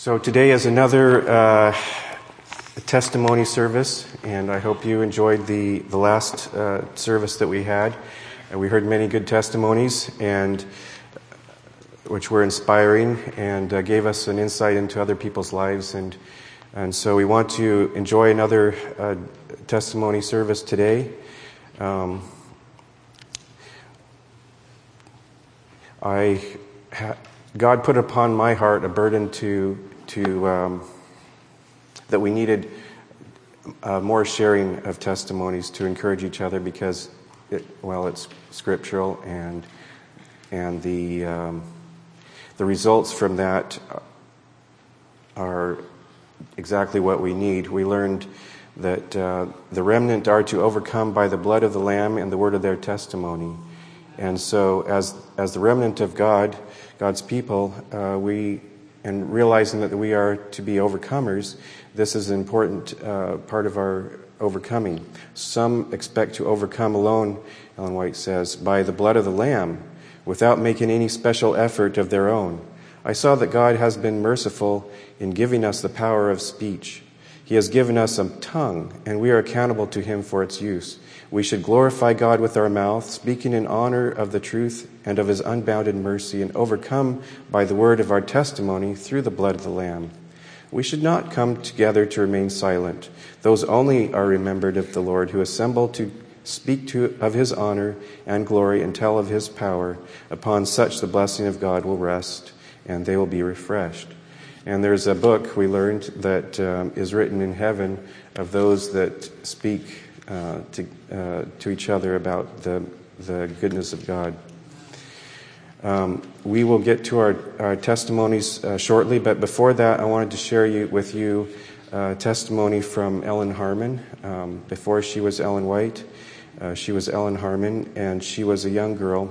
So today is another testimony service, and I hope you enjoyed the last service that we had. We heard many good testimonies, and which were inspiring and gave us an insight into other people's lives. And so we want to enjoy another testimony service today. God put upon my heart a burden that we needed more sharing of testimonies to encourage each other, because it's scriptural, and the results from that are exactly what we need. We learned that the remnant are to overcome by the blood of the Lamb and the word of their testimony. And so as the remnant of God's people, and realizing that we are to be overcomers, this is an important part of our overcoming. Some expect to overcome alone, Ellen White says, by the blood of the Lamb, without making any special effort of their own. I saw that God has been merciful in giving us the power of speech. He has given us a tongue, and we are accountable to Him for its use. We should glorify God with our mouth, speaking in honor of the truth and of His unbounded mercy, and overcome by the word of our testimony through the blood of the Lamb. We should not come together to remain silent. Those only are remembered of the Lord who assemble to speak of His honor and glory and tell of His power. Upon such the blessing of God will rest, and they will be refreshed. And there's a book we learned that is written in heaven of those that speak to each other about the goodness of God. We will get to our testimonies shortly, but before that, I wanted to share with you a testimony from Ellen Harmon. Before she was Ellen White, she was Ellen Harmon, and she was a young girl.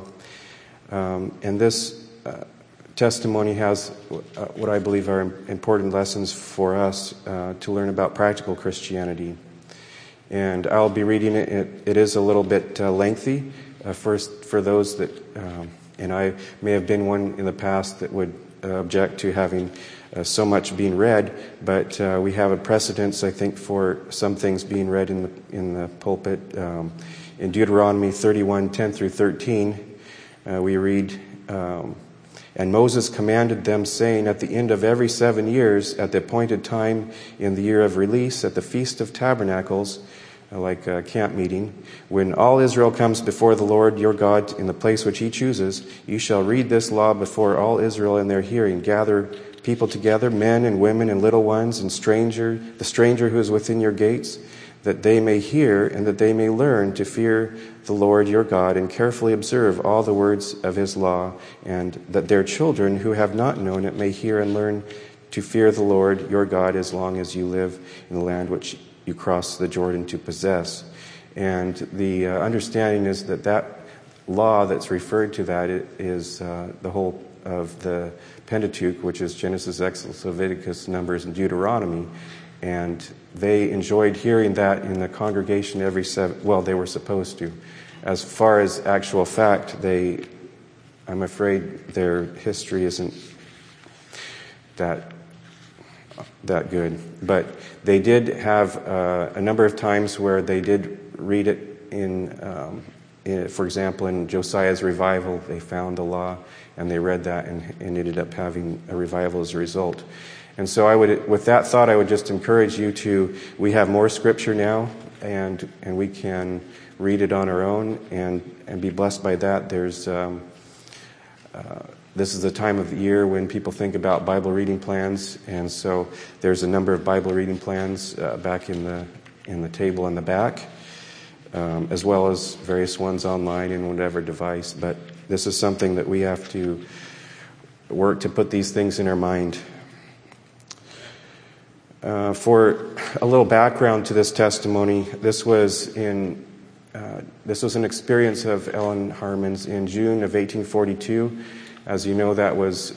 And this testimony has what I believe are important lessons for us to learn about practical Christianity. And I'll be reading it. It is a little bit lengthy for those that, and I may have been one in the past that would object to having so much being read, but we have a precedence, I think, for some things being read in the pulpit. In Deuteronomy 31:10 through 13, we read, "And Moses commanded them, saying, at the end of every 7 years, at the appointed time in the year of release, at the Feast of Tabernacles," like a camp meeting, "when all Israel comes before the Lord your God in the place which He chooses, you shall read this law before all Israel in their hearing. Gather people together, men and women and little ones, and the stranger who is within your gates, that they may hear and that they may learn to fear the Lord your God and carefully observe all the words of His law, and that their children who have not known it may hear and learn to fear the Lord your God as long as you live in the land which you cross the Jordan to possess." And the understanding is that law that's referred to that is the whole of the Pentateuch, which is Genesis, Exodus, Leviticus, Numbers, and Deuteronomy. And they enjoyed hearing that in the congregation they were supposed to. As far as actual fact, I'm afraid their history isn't that good. But they did have a number of times where they did read it for example, in Josiah's revival, they found the law and they read that and ended up having a revival as a result. And so with that thought, I would just encourage you we have more scripture now, and we can read it on our own and be blessed by that. This is the time of the year when people think about Bible reading plans, and so there's a number of Bible reading plans back in the table in the back, as well as various ones online in whatever device. But this is something that we have to work to put these things in our mind. For a little background to this testimony, this was an experience of Ellen Harmon's in June of 1842. As you know, that was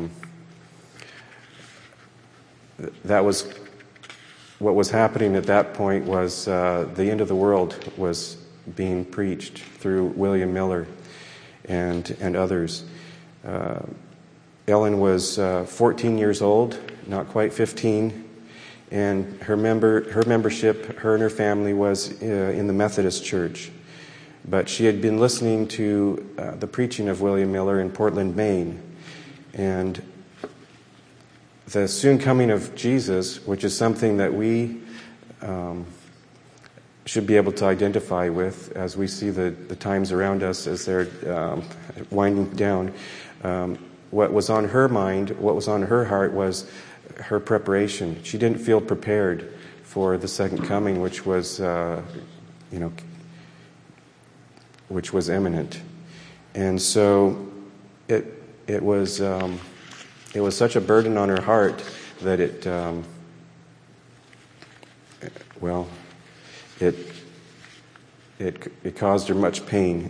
what was happening at that point. Was the end of the world was being preached through William Miller and others. Ellen was 14 years old not quite 15, and her membership, her and her family, was in the Methodist Church. But she had been listening to the preaching of William Miller in Portland, Maine. And the soon coming of Jesus, which is something that we should be able to identify with as we see the times around us as they're winding down. What was on her mind, what was on her heart was her preparation. She didn't feel prepared for the second coming, which was imminent. And so it was such a burden on her heart that it caused her much pain,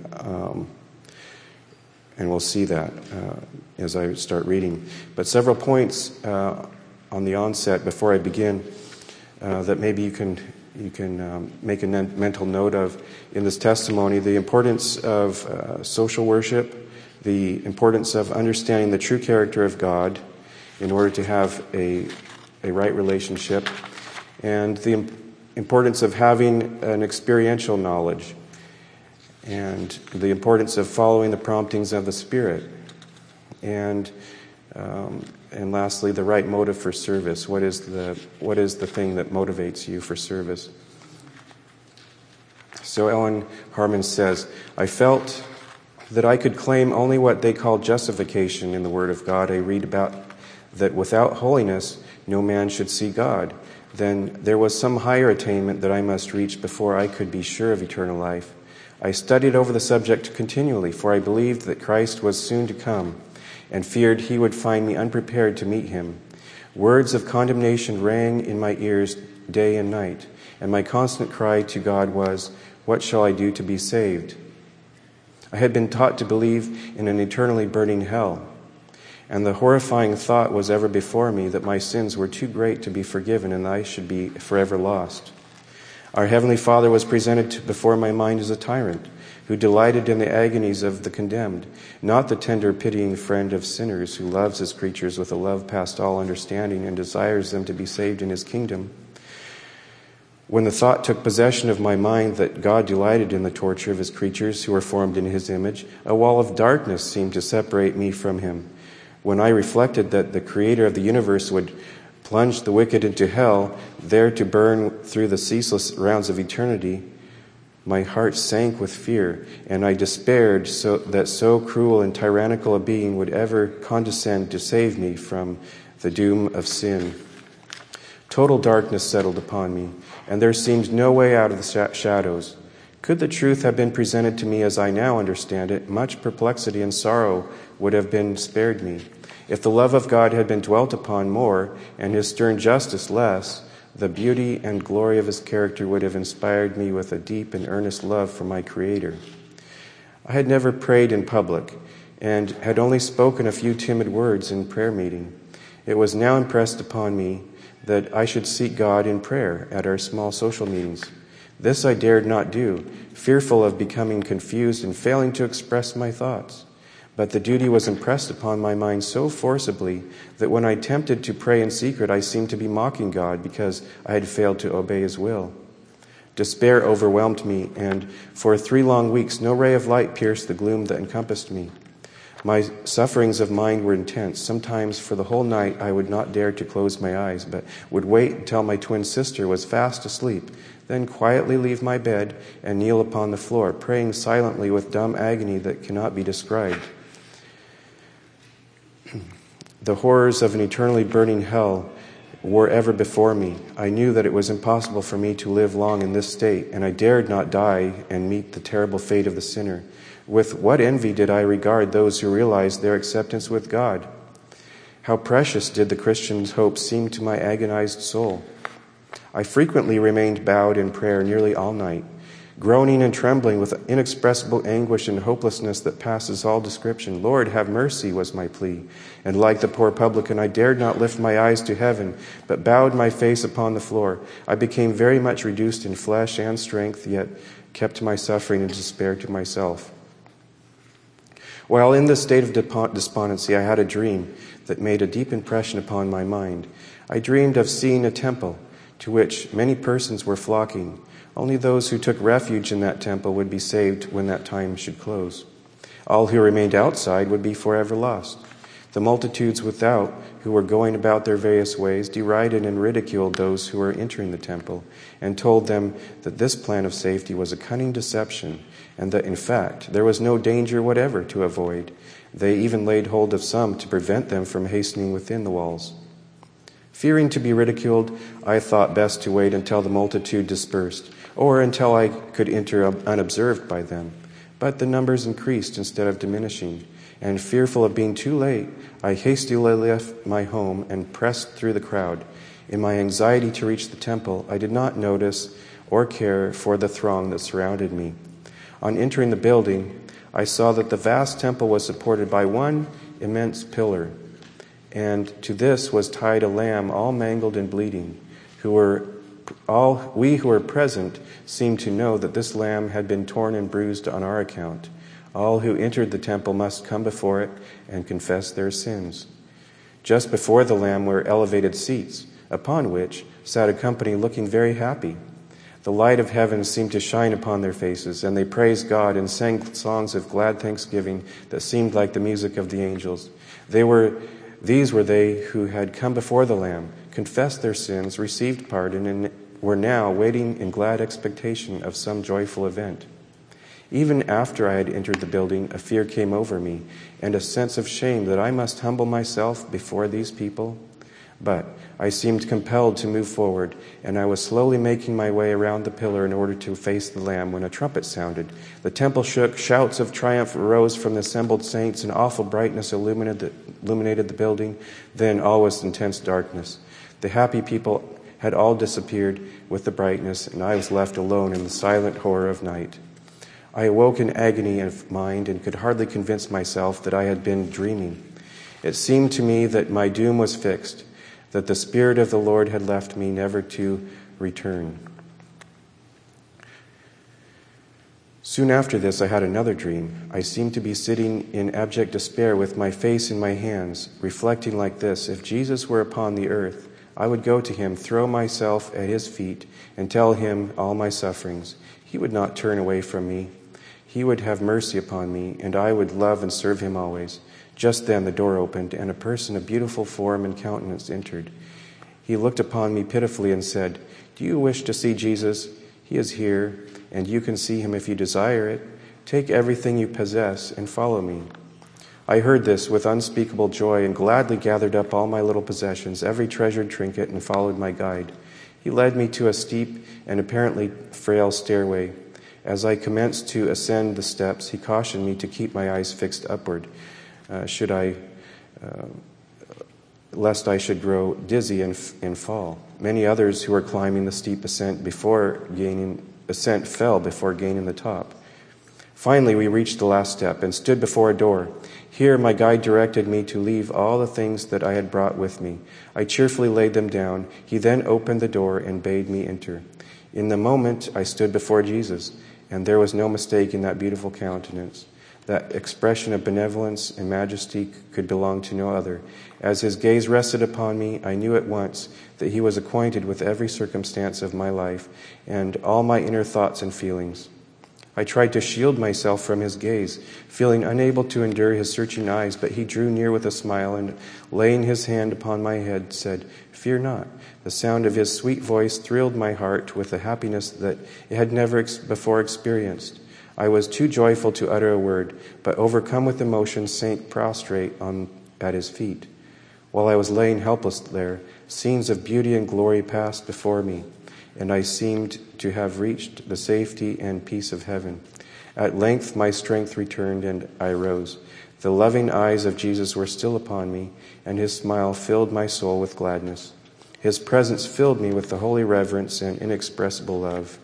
and we'll see that as I start reading. But several points on the onset before I begin that maybe you can make a mental note of in this testimony: the importance of social worship, the importance of understanding the true character of God in order to have a right relationship, and the importance of having an experiential knowledge, and the importance of following the promptings of the Spirit, and lastly, the right motive for service. What is the thing that motivates you for service? So Ellen Harmon says, "I felt that I could claim only what they call justification in the Word of God. I read about that without holiness no man should see God. Then there was some higher attainment that I must reach before I could be sure of eternal life. I studied over the subject continually, for I believed that Christ was soon to come, and feared he would find me unprepared to meet him. Words of condemnation rang in my ears day and night, and my constant cry to God was, 'What shall I do to be saved?' I had been taught to believe in an eternally burning hell, and the horrifying thought was ever before me that my sins were too great to be forgiven and I should be forever lost. Our Heavenly Father was presented before my mind as a tyrant who delighted in the agonies of the condemned, not the tender, pitying friend of sinners who loves his creatures with a love past all understanding and desires them to be saved in his kingdom. When the thought took possession of my mind that God delighted in the torture of his creatures who were formed in his image, a wall of darkness seemed to separate me from him. When I reflected that the Creator of the universe would plunge the wicked into hell, there to burn through the ceaseless rounds of eternity, my heart sank with fear, and I despaired that so cruel and tyrannical a being would ever condescend to save me from the doom of sin. Total darkness settled upon me, and there seemed no way out of the shadows. Could the truth have been presented to me as I now understand it, much perplexity and sorrow would have been spared me. If the love of God had been dwelt upon more, and his stern justice less, the beauty and glory of his character would have inspired me with a deep and earnest love for my Creator. I had never prayed in public, and had only spoken a few timid words in prayer meeting. It was now impressed upon me that I should seek God in prayer at our small social meetings. This I dared not do, fearful of becoming confused and failing to express my thoughts. But the duty was impressed upon my mind so forcibly that when I attempted to pray in secret, I seemed to be mocking God because I had failed to obey his will. Despair overwhelmed me, and for 3 long weeks no ray of light pierced the gloom that encompassed me. My sufferings of mind were intense. Sometimes for the whole night I would not dare to close my eyes, but would wait until my twin sister was fast asleep, then quietly leave my bed and kneel upon the floor, praying silently with dumb agony that cannot be described. The horrors of an eternally burning hell were ever before me. I knew that it was impossible for me to live long in this state, and I dared not die and meet the terrible fate of the sinner. With what envy did I regard those who realized their acceptance with God? How precious did the Christian's hope seem to my agonized soul. I frequently remained bowed in prayer nearly all night, groaning and trembling with inexpressible anguish and hopelessness that passes all description. Lord, have mercy, was my plea. And like the poor publican, I dared not lift my eyes to heaven, but bowed my face upon the floor. I became very much reduced in flesh and strength, yet kept my suffering and despair to myself. While in this state of despondency, I had a dream. that made a deep impression upon my mind. I dreamed of seeing a temple to which many persons were flocking. Only those who took refuge in that temple would be saved when that time should close. All who remained outside would be forever lost. The multitudes without, who were going about their various ways, derided and ridiculed those who were entering the temple, and told them that this plan of safety was a cunning deception, and that, in fact, there was no danger whatever to avoid. They even laid hold of some to prevent them from hastening within the walls. Fearing to be ridiculed, I thought best to wait until the multitude dispersed, or until I could enter unobserved by them. But the numbers increased instead of diminishing, and fearful of being too late, I hastily left my home and pressed through the crowd. In my anxiety to reach the temple, I did not notice or care for the throng that surrounded me. On entering the building, I saw that the vast temple was supported by one immense pillar, and to this was tied a lamb all mangled and bleeding. We who were present seemed to know that this lamb had been torn and bruised on our account. All who entered the temple must come before it and confess their sins. Just before the lamb were elevated seats, upon which sat a company looking very happy. The light of heaven seemed to shine upon their faces, and they praised God and sang songs of glad thanksgiving that seemed like the music of the angels. These were they who had come before the Lamb, confessed their sins, received pardon, and were now waiting in glad expectation of some joyful event. Even after I had entered the building, a fear came over me, and a sense of shame that I must humble myself before these people. But I seemed compelled to move forward, and I was slowly making my way around the pillar in order to face the Lamb when a trumpet sounded. The temple shook, shouts of triumph arose from the assembled saints, and awful brightness illuminated the building. Then all was intense darkness. The happy people had all disappeared with the brightness, and I was left alone in the silent horror of night. I awoke in agony of mind and could hardly convince myself that I had been dreaming. It seemed to me that my doom was fixed, that the Spirit of the Lord had left me never to return. Soon after this, I had another dream. I seemed to be sitting in abject despair with my face in my hands, reflecting like this: if Jesus were upon the earth, I would go to him, throw myself at his feet, and tell him all my sufferings. He would not turn away from me. He would have mercy upon me, and I would love and serve him always. Just then the door opened, and a person of beautiful form and countenance entered. He looked upon me pitifully and said, "Do you wish to see Jesus? He is here, and you can see him if you desire it. Take everything you possess and follow me." I heard this with unspeakable joy and gladly gathered up all my little possessions, every treasured trinket, and followed my guide. He led me to a steep and apparently frail stairway. As I commenced to ascend the steps, he cautioned me to keep my eyes fixed upward, lest I should grow dizzy and fall. Many others who were climbing the steep ascent fell before gaining the top. Finally, we reached the last step and stood before a door. Here, my guide directed me to leave all the things that I had brought with me. I cheerfully laid them down. He then opened the door and bade me enter. In the moment, I stood before Jesus, and there was no mistaking that beautiful countenance. That expression of benevolence and majesty could belong to no other. As his gaze rested upon me, I knew at once that he was acquainted with every circumstance of my life and all my inner thoughts and feelings. I tried to shield myself from his gaze, feeling unable to endure his searching eyes, but he drew near with a smile and, laying his hand upon my head, said, "Fear not." The sound of his sweet voice thrilled my heart with a happiness that it had never before experienced. I was too joyful to utter a word, but overcome with emotion, sank prostrate at his feet. While I was laying helpless there, scenes of beauty and glory passed before me, and I seemed to have reached the safety and peace of heaven. At length my strength returned, and I rose. The loving eyes of Jesus were still upon me, and his smile filled my soul with gladness. His presence filled me with the holy reverence and inexpressible love.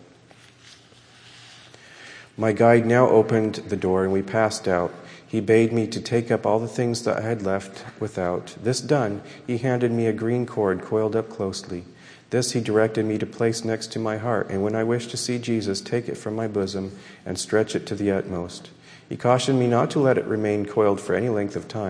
My guide now opened the door, and we passed out. He bade me to take up all the things that I had left without. This done, he handed me a green cord coiled up closely. This he directed me to place next to my heart, and when I wished to see Jesus, take it from my bosom and stretch it to the utmost. He cautioned me not to let it remain coiled for any length of time,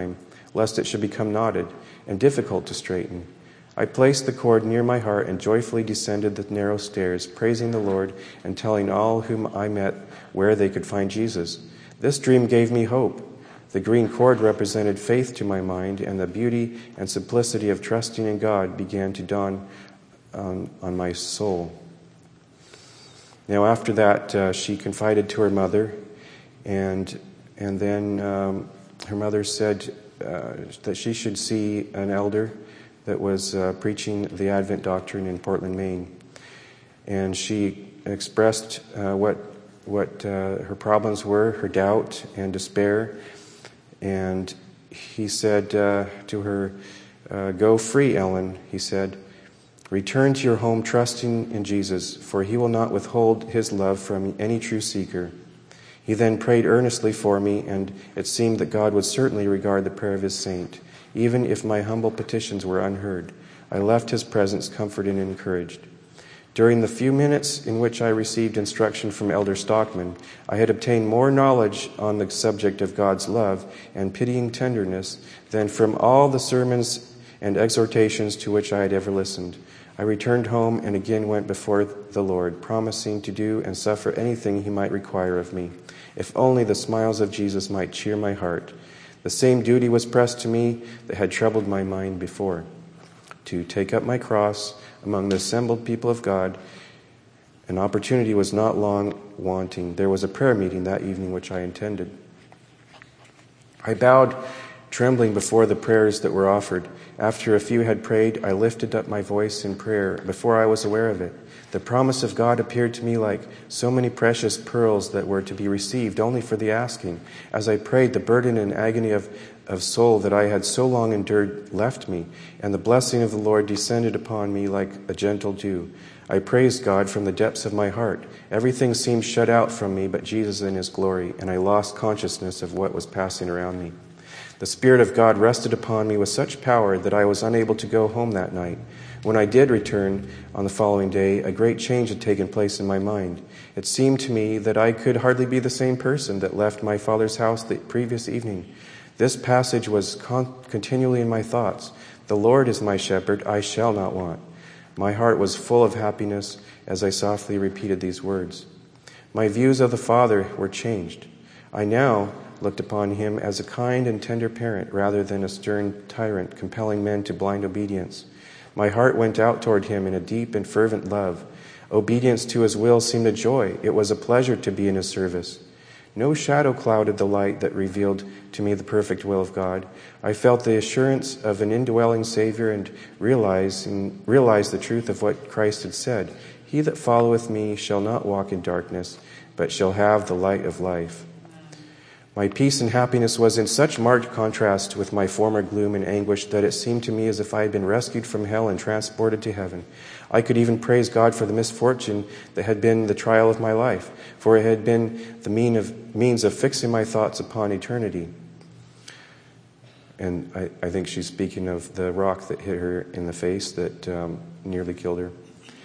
lest it should become knotted and difficult to straighten. I placed the cord near my heart and joyfully descended the narrow stairs, praising the Lord and telling all whom I met where they could find Jesus. This dream gave me hope. The green cord represented faith to my mind, and the beauty and simplicity of trusting in God began to dawn on my soul. Now, after that, she confided to her mother, and then her mother said that she should see an elder that was preaching the Advent doctrine in Portland, Maine. And she expressed what her problems were, her doubt and despair. And he said to her, "Go free, Ellen," he said. "Return to your home trusting in Jesus, for he will not withhold his love from any true seeker." He then prayed earnestly for me, and it seemed that God would certainly regard the prayer of his saint. Even if my humble petitions were unheard, I left his presence comforted and encouraged. During the few minutes in which I received instruction from Elder Stockman, I had obtained more knowledge on the subject of God's love and pitying tenderness than from all the sermons and exhortations to which I had ever listened. I returned home and again went before the Lord, promising to do and suffer anything he might require of me, if only the smiles of Jesus might cheer my heart. The same duty was pressed to me that had troubled my mind before, to take up my cross among the assembled people of God. An opportunity was not long wanting. There was a prayer meeting that evening which I attended. I bowed, trembling before the prayers that were offered. After a few had prayed, I lifted up my voice in prayer before I was aware of it. The promise of God appeared to me like so many precious pearls that were to be received only for the asking. As I prayed, the burden and agony of soul that I had so long endured left me, and the blessing of the Lord descended upon me like a gentle dew. I praised God from the depths of my heart. Everything seemed shut out from me but Jesus and his glory, and I lost consciousness of what was passing around me. The Spirit of God rested upon me with such power that I was unable to go home that night. When I did return on the following day, a great change had taken place in my mind. It seemed to me that I could hardly be the same person that left my father's house the previous evening. This passage was continually in my thoughts. The Lord is my shepherd, I shall not want. My heart was full of happiness as I softly repeated these words. My views of the Father were changed. I now looked upon him as a kind and tender parent rather than a stern tyrant compelling men to blind obedience. My heart went out toward him in a deep and fervent love. Obedience to his will seemed a joy. It was a pleasure to be in his service. No shadow clouded the light that revealed to me the perfect will of God. I felt the assurance of an indwelling Savior and realized the truth of what Christ had said. He that followeth me shall not walk in darkness, but shall have the light of life. My peace and happiness was in such marked contrast with my former gloom and anguish that it seemed to me as if I had been rescued from hell and transported to heaven. I could even praise God for the misfortune that had been the trial of my life, for it had been the means of fixing my thoughts upon eternity. And I think she's speaking of the rock that hit her in the face that nearly killed her.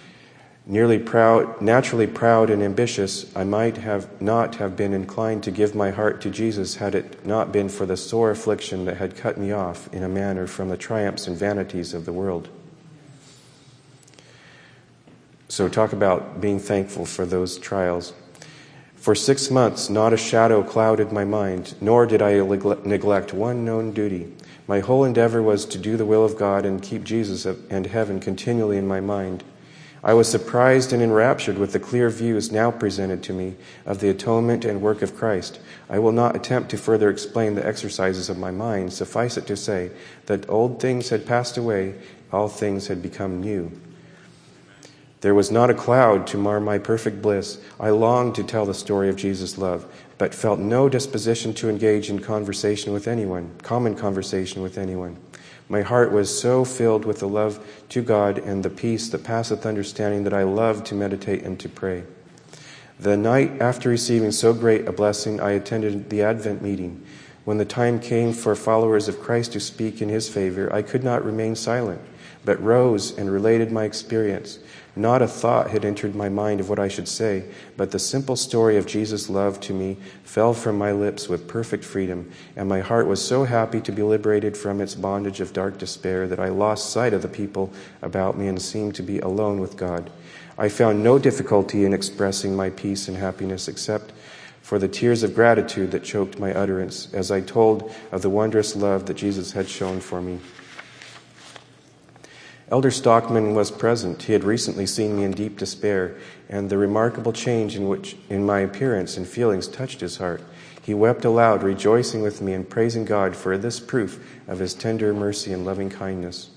Naturally proud and ambitious, I might not have been inclined to give my heart to Jesus had it not been for the sore affliction that had cut me off in a manner from the triumphs and vanities of the world. So talk about being thankful for those trials. For 6 months, not a shadow clouded my mind, nor did I neglect one known duty. My whole endeavor was to do the will of God and keep Jesus and heaven continually in my mind. I was surprised and enraptured with the clear views now presented to me of the atonement and work of Christ. I will not attempt to further explain the exercises of my mind. Suffice it to say that old things had passed away, all things had become new. There was not a cloud to mar my perfect bliss. I longed to tell the story of Jesus' love, but felt no disposition to engage in common conversation with anyone. My heart was so filled with the love to God and the peace that passeth understanding that I loved to meditate and to pray. The night after receiving so great a blessing, I attended the Advent meeting. When the time came for followers of Christ to speak in his favor, I could not remain silent, but rose and related my experience. Not a thought had entered my mind of what I should say, but the simple story of Jesus' love to me fell from my lips with perfect freedom, and my heart was so happy to be liberated from its bondage of dark despair that I lost sight of the people about me and seemed to be alone with God. I found no difficulty in expressing my peace and happiness except for the tears of gratitude that choked my utterance as I told of the wondrous love that Jesus had shown for me. Elder Stockman was present. He had recently seen me in deep despair, and the remarkable change in my appearance and feelings touched his heart. He wept aloud, rejoicing with me and praising God for this proof of his tender mercy and loving kindness.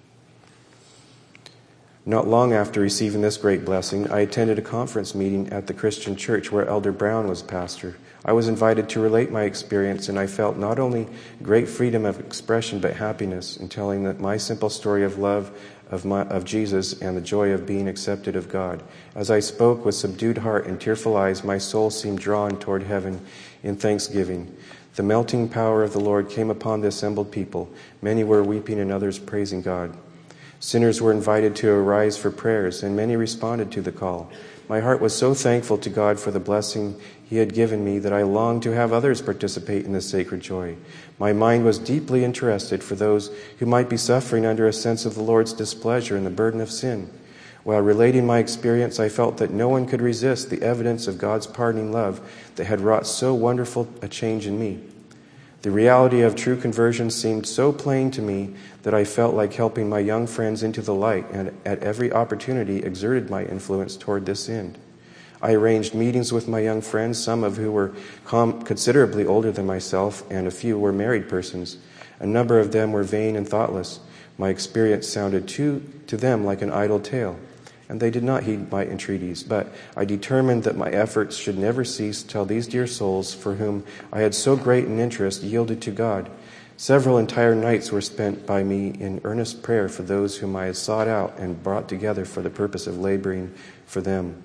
Not long after receiving this great blessing, I attended a conference meeting at the Christian church where Elder Brown was pastor. I was invited to relate my experience, and I felt not only great freedom of expression but happiness in telling that my simple story of love of Jesus and the joy of being accepted of God. As I spoke with subdued heart and tearful eyes, my soul seemed drawn toward heaven in thanksgiving. The melting power of the Lord came upon the assembled people. Many were weeping and others praising God. Sinners were invited to arise for prayers, and many responded to the call. My heart was so thankful to God for the blessing He had given me that I longed to have others participate in this sacred joy. My mind was deeply interested for those who might be suffering under a sense of the Lord's displeasure and the burden of sin. While relating my experience, I felt that no one could resist the evidence of God's pardoning love that had wrought so wonderful a change in me. The reality of true conversion seemed so plain to me that I felt like helping my young friends into the light, and at every opportunity exerted my influence toward this end. I arranged meetings with my young friends, some of who were considerably older than myself, and a few were married persons. A number of them were vain and thoughtless. My experience sounded to them like an idle tale, and they did not heed my entreaties, but I determined that my efforts should never cease till these dear souls, for whom I had so great an interest, yielded to God. Several entire nights were spent by me in earnest prayer for those whom I had sought out and brought together for the purpose of laboring for them.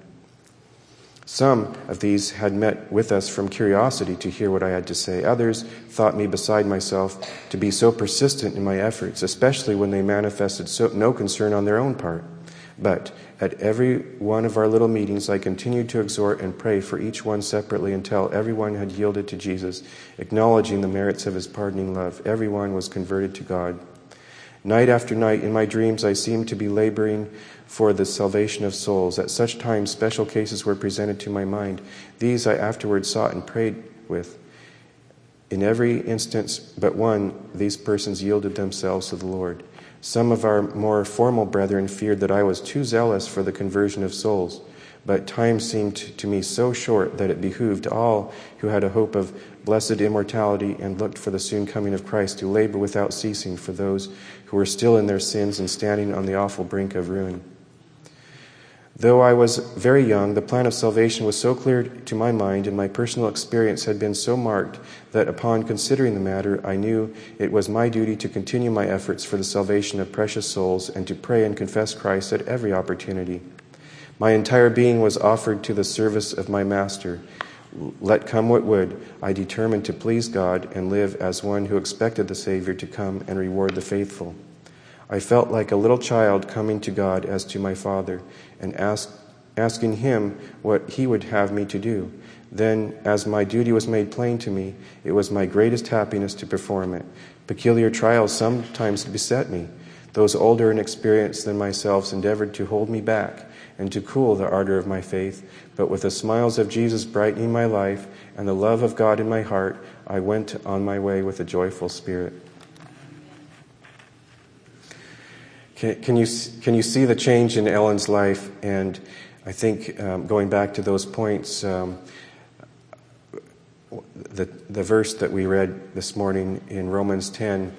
Some of these had met with us from curiosity to hear what I had to say. Others thought me beside myself to be so persistent in my efforts, especially when they manifested no concern on their own part. But at every one of our little meetings, I continued to exhort and pray for each one separately until everyone had yielded to Jesus, acknowledging the merits of His pardoning love. Everyone was converted to God. Night after night, in my dreams, I seemed to be laboring for the salvation of souls. At such times, special cases were presented to my mind. These I afterwards sought and prayed with. In every instance but one, these persons yielded themselves to the Lord. Some of our more formal brethren feared that I was too zealous for the conversion of souls, but time seemed to me so short that it behooved all who had a hope of blessed immortality and looked for the soon coming of Christ to labor without ceasing for those who were still in their sins and standing on the awful brink of ruin. Though I was very young, the plan of salvation was so clear to my mind, and my personal experience had been so marked that upon considering the matter, I knew it was my duty to continue my efforts for the salvation of precious souls and to pray and confess Christ at every opportunity. My entire being was offered to the service of my Master. Let come what would, I determined to please God and live as one who expected the Savior to come and reward the faithful. I felt like a little child coming to God as to my Father and asking Him what He would have me to do. Then, as my duty was made plain to me, it was my greatest happiness to perform it. Peculiar trials sometimes beset me. Those older and experienced than myself endeavored to hold me back and to cool the ardor of my faith, but with the smiles of Jesus brightening my life and the love of God in my heart, I went on my way with a joyful spirit. Can you see the change in Ellen's life? And I think going back to those points, the verse that we read this morning in Romans 10,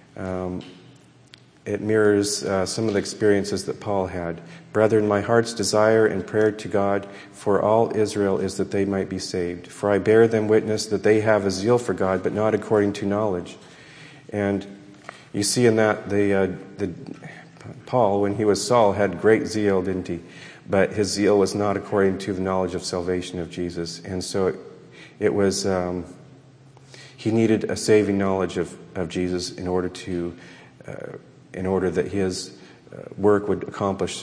it mirrors some of the experiences that Paul had. Brethren, my heart's desire and prayer to God for all Israel is that they might be saved. For I bear them witness that they have a zeal for God, but not according to knowledge. And you see in that Paul, when he was Saul, had great zeal, didn't he? But his zeal was not according to the knowledge of salvation of Jesus. And so it was, he needed a saving knowledge of Jesus in order that his work would accomplish,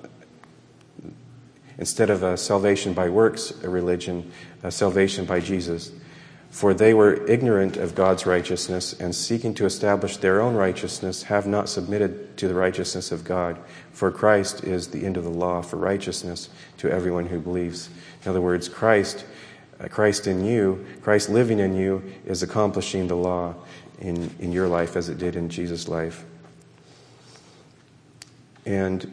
instead of a salvation by works, a religion, a salvation by Jesus. For they were ignorant of God's righteousness, and seeking to establish their own righteousness, have not submitted to the righteousness of God. For Christ is the end of the law for righteousness to everyone who believes. In other words, Christ in you, Christ living in you, is accomplishing the law in your life as it did in Jesus' life. And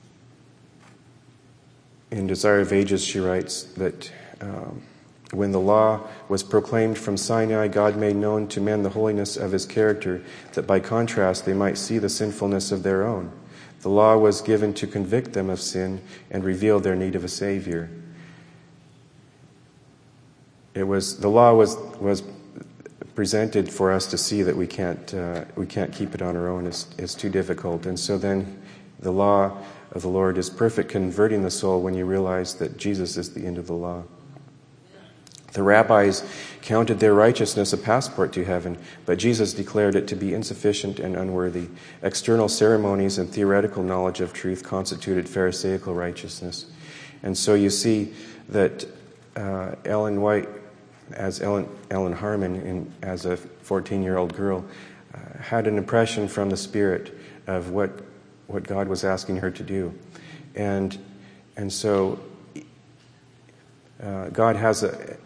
in Desire of Ages, she writes that when the law was proclaimed from Sinai, God made known to men the holiness of his character, that by contrast they might see the sinfulness of their own. The law was given to convict them of sin and reveal their need of a Savior. The law was presented for us to see that we can't keep it on our own. It's too difficult. And so then the law of the Lord is perfect, converting the soul when you realize that Jesus is the end of the law. The rabbis counted their righteousness a passport to heaven, but Jesus declared it to be insufficient and unworthy. External ceremonies and theoretical knowledge of truth constituted Pharisaical righteousness. And so you see that Ellen White, as Ellen Harmon, as a 14-year-old girl, had an impression from the Spirit of what God was asking her to do. And so God has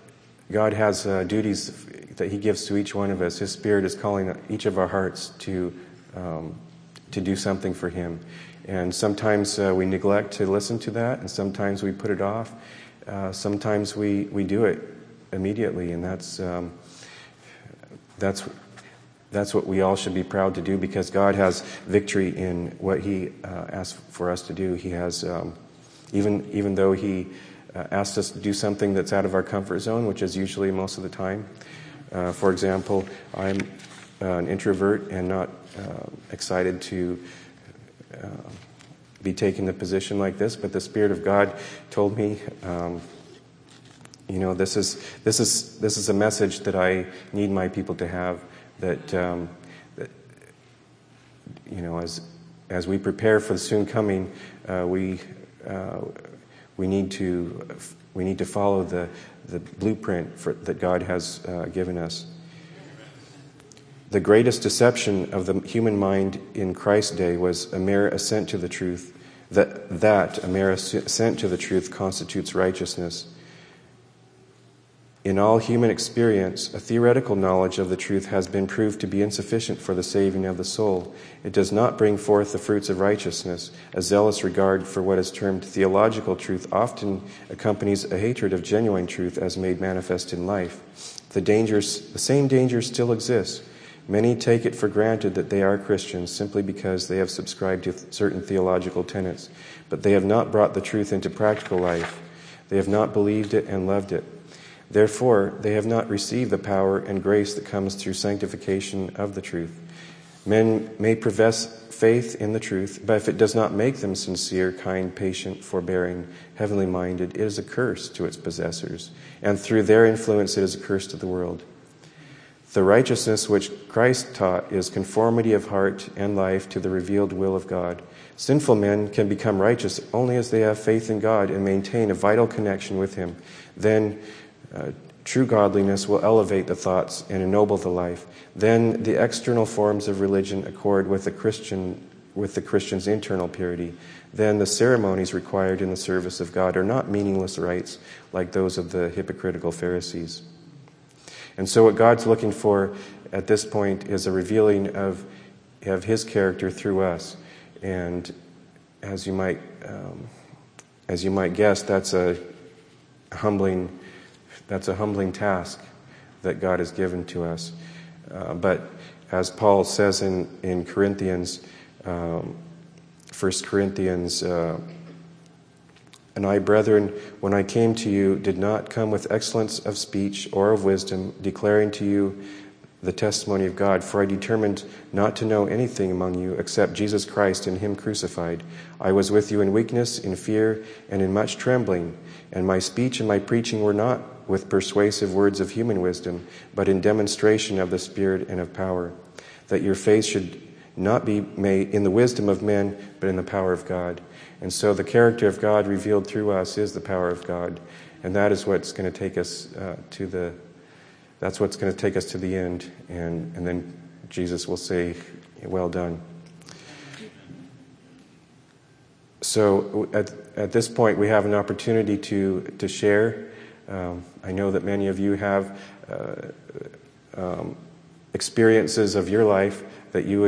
duties that he gives to each one of us. His Spirit is calling each of our hearts to do something for him. And sometimes we neglect to listen to that, and sometimes we put it off. Sometimes we do it immediately, and that's what we all should be proud to do, because God has victory in what he asks for us to do. He has, even though he asked us to do something that's out of our comfort zone, which is usually most of the time. For example, I'm an introvert and not excited to be taking a position like this, but the Spirit of God told me, this is a message that I need my people to have. That as we prepare for the soon coming, we need to follow the blueprint that God has given us. The greatest deception of the human mind in Christ's day was a mere assent to the truth. That a mere assent to the truth constitutes righteousness. In all human experience, a theoretical knowledge of the truth has been proved to be insufficient for the saving of the soul. It does not bring forth the fruits of righteousness. A zealous regard for what is termed theological truth often accompanies a hatred of genuine truth as made manifest in life. The same danger still exists. Many take it for granted that they are Christians simply because they have subscribed to certain theological tenets, but they have not brought the truth into practical life. They have not believed it and loved it. Therefore, they have not received the power and grace that comes through sanctification of the truth. Men may profess faith in the truth, but if it does not make them sincere, kind, patient, forbearing, heavenly minded, it is a curse to its possessors, and through their influence it is a curse to the world. The righteousness which Christ taught is conformity of heart and life to the revealed will of God. Sinful men can become righteous only as they have faith in God and maintain a vital connection with him. Then true godliness will elevate the thoughts and ennoble the life. Then the external forms of religion accord with the Christian's internal purity. Then the ceremonies required in the service of God are not meaningless rites like those of the hypocritical Pharisees. And so what God's looking for at this point is a revealing of his character through us. And as you might guess, that's a humbling task that God has given to us. But as Paul says in Corinthians, 1 Corinthians, and I, brethren, when I came to you, did not come with excellence of speech or of wisdom, declaring to you the testimony of God, for I determined not to know anything among you except Jesus Christ and him crucified. I was with you in weakness, in fear, and in much trembling, and my speech and my preaching were not with persuasive words of human wisdom, but in demonstration of the Spirit and of power, that your faith should not be made in the wisdom of men, but in the power of God. And so the character of God revealed through us is the power of God. And that is what's going to take us that's what's going to take us to the end. And then Jesus will say, well done. So at this point, we have an opportunity to share. I know that many of you have experiences of your life that you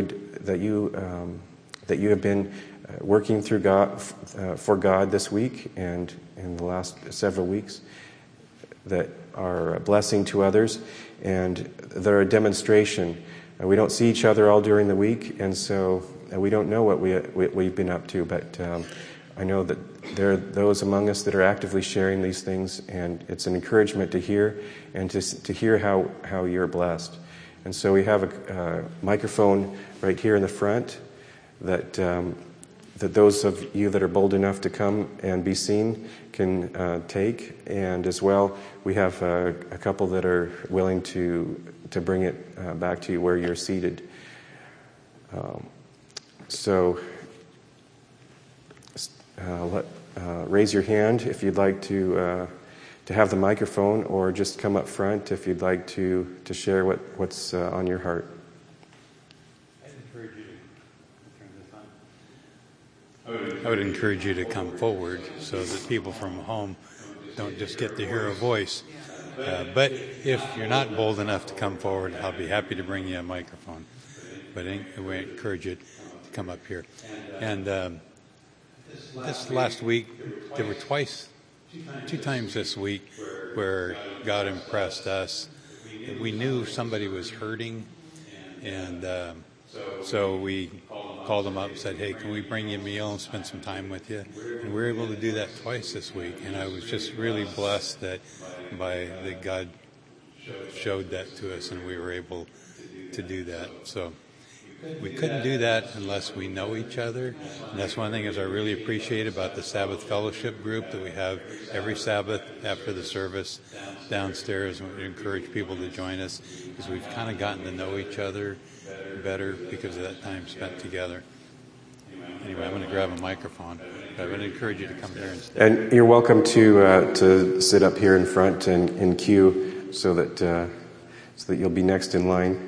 have been working through God for God this week and in the last several weeks that are a blessing to others, and they're a demonstration. We don't see each other all during the week, and so we don't know what we've been up to, but I know that there are those among us that are actively sharing these things, and it's an encouragement to hear and to hear how you're blessed. And so we have a microphone right here in the front that those of you that are bold enough to come and be seen can take. And as well, we have a couple that are willing to bring it back to you where you're seated. So raise your hand if you'd like to have the microphone, or just come up front if you'd like to share what's on your heart. I would encourage you to come forward so that people from home don't just get to hear a voice. But if you're not bold enough to come forward, I'll be happy to bring you a microphone. But we encourage you to come up here. And this last week, there were two times this week where God impressed us. We knew somebody was hurting, and so we called them up and said, hey, can we bring you a meal and spend some time with you? And we were able to do that twice this week, and I was just really blessed that God showed that to us, and we were able to do that. So we couldn't do that unless we know each other, and that's one thing I really appreciate about the Sabbath Fellowship group that we have every Sabbath after the service downstairs, and we encourage people to join us, because we've kind of gotten to know each other better because of that time spent together. Anyway, I'm going to grab a microphone. I would encourage you to come here and stay. And you're welcome to sit up here in front and in queue so that you'll be next in line.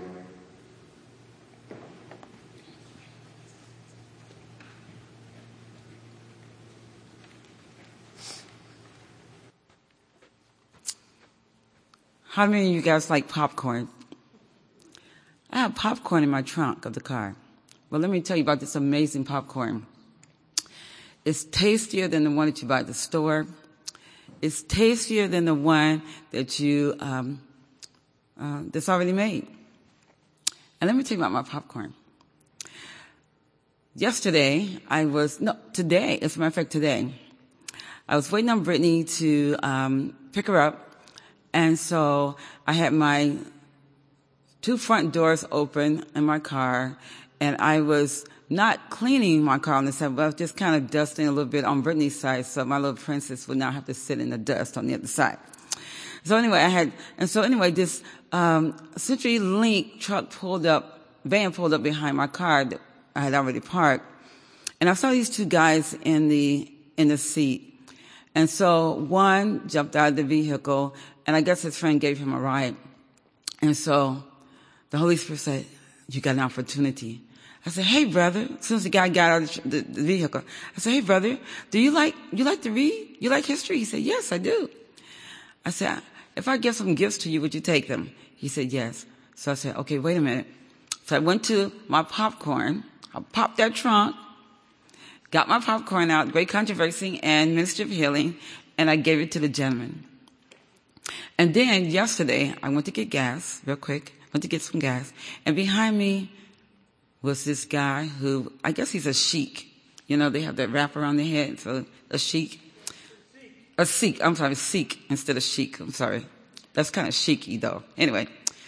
How many of you guys like popcorn? I have popcorn in my trunk of the car. Well, let me tell you about this amazing popcorn. It's tastier than the one that you buy at the store. It's tastier than the one that you that's already made. And let me tell you about my popcorn. Today, as a matter of fact, today, I was waiting on Brittany to pick her up. And so I had my 2 front doors open in my car, and I was not cleaning my car on the side, but I was just kind of dusting a little bit on Brittany's side, so my little princess would not have to sit in the dust on the other side. So anyway, this CenturyLink van pulled up behind my car that I had already parked, and I saw these 2 guys in the seat. And so one jumped out of the vehicle, and I guess his friend gave him a ride. And so the Holy Spirit said, you got an opportunity. I said, hey, brother. As soon as the guy got out of the vehicle, I said, hey, brother, do you like to read? You like history? He said, yes, I do. I said, if I give some gifts to you, would you take them? He said, yes. So I said, okay, wait a minute. So I went to my popcorn. I popped that trunk, got my popcorn out, Great Controversy and Ministry of Healing, and I gave it to the gentleman. And then yesterday, I went to get gas real quick. Went to get some gas. And behind me was this guy who, I guess he's a sheik. You know, they have that wrap around their head. So a sheik. A Sikh. I'm sorry, Sikh instead of sheik. I'm sorry. That's kind of chic-y though. Anyway.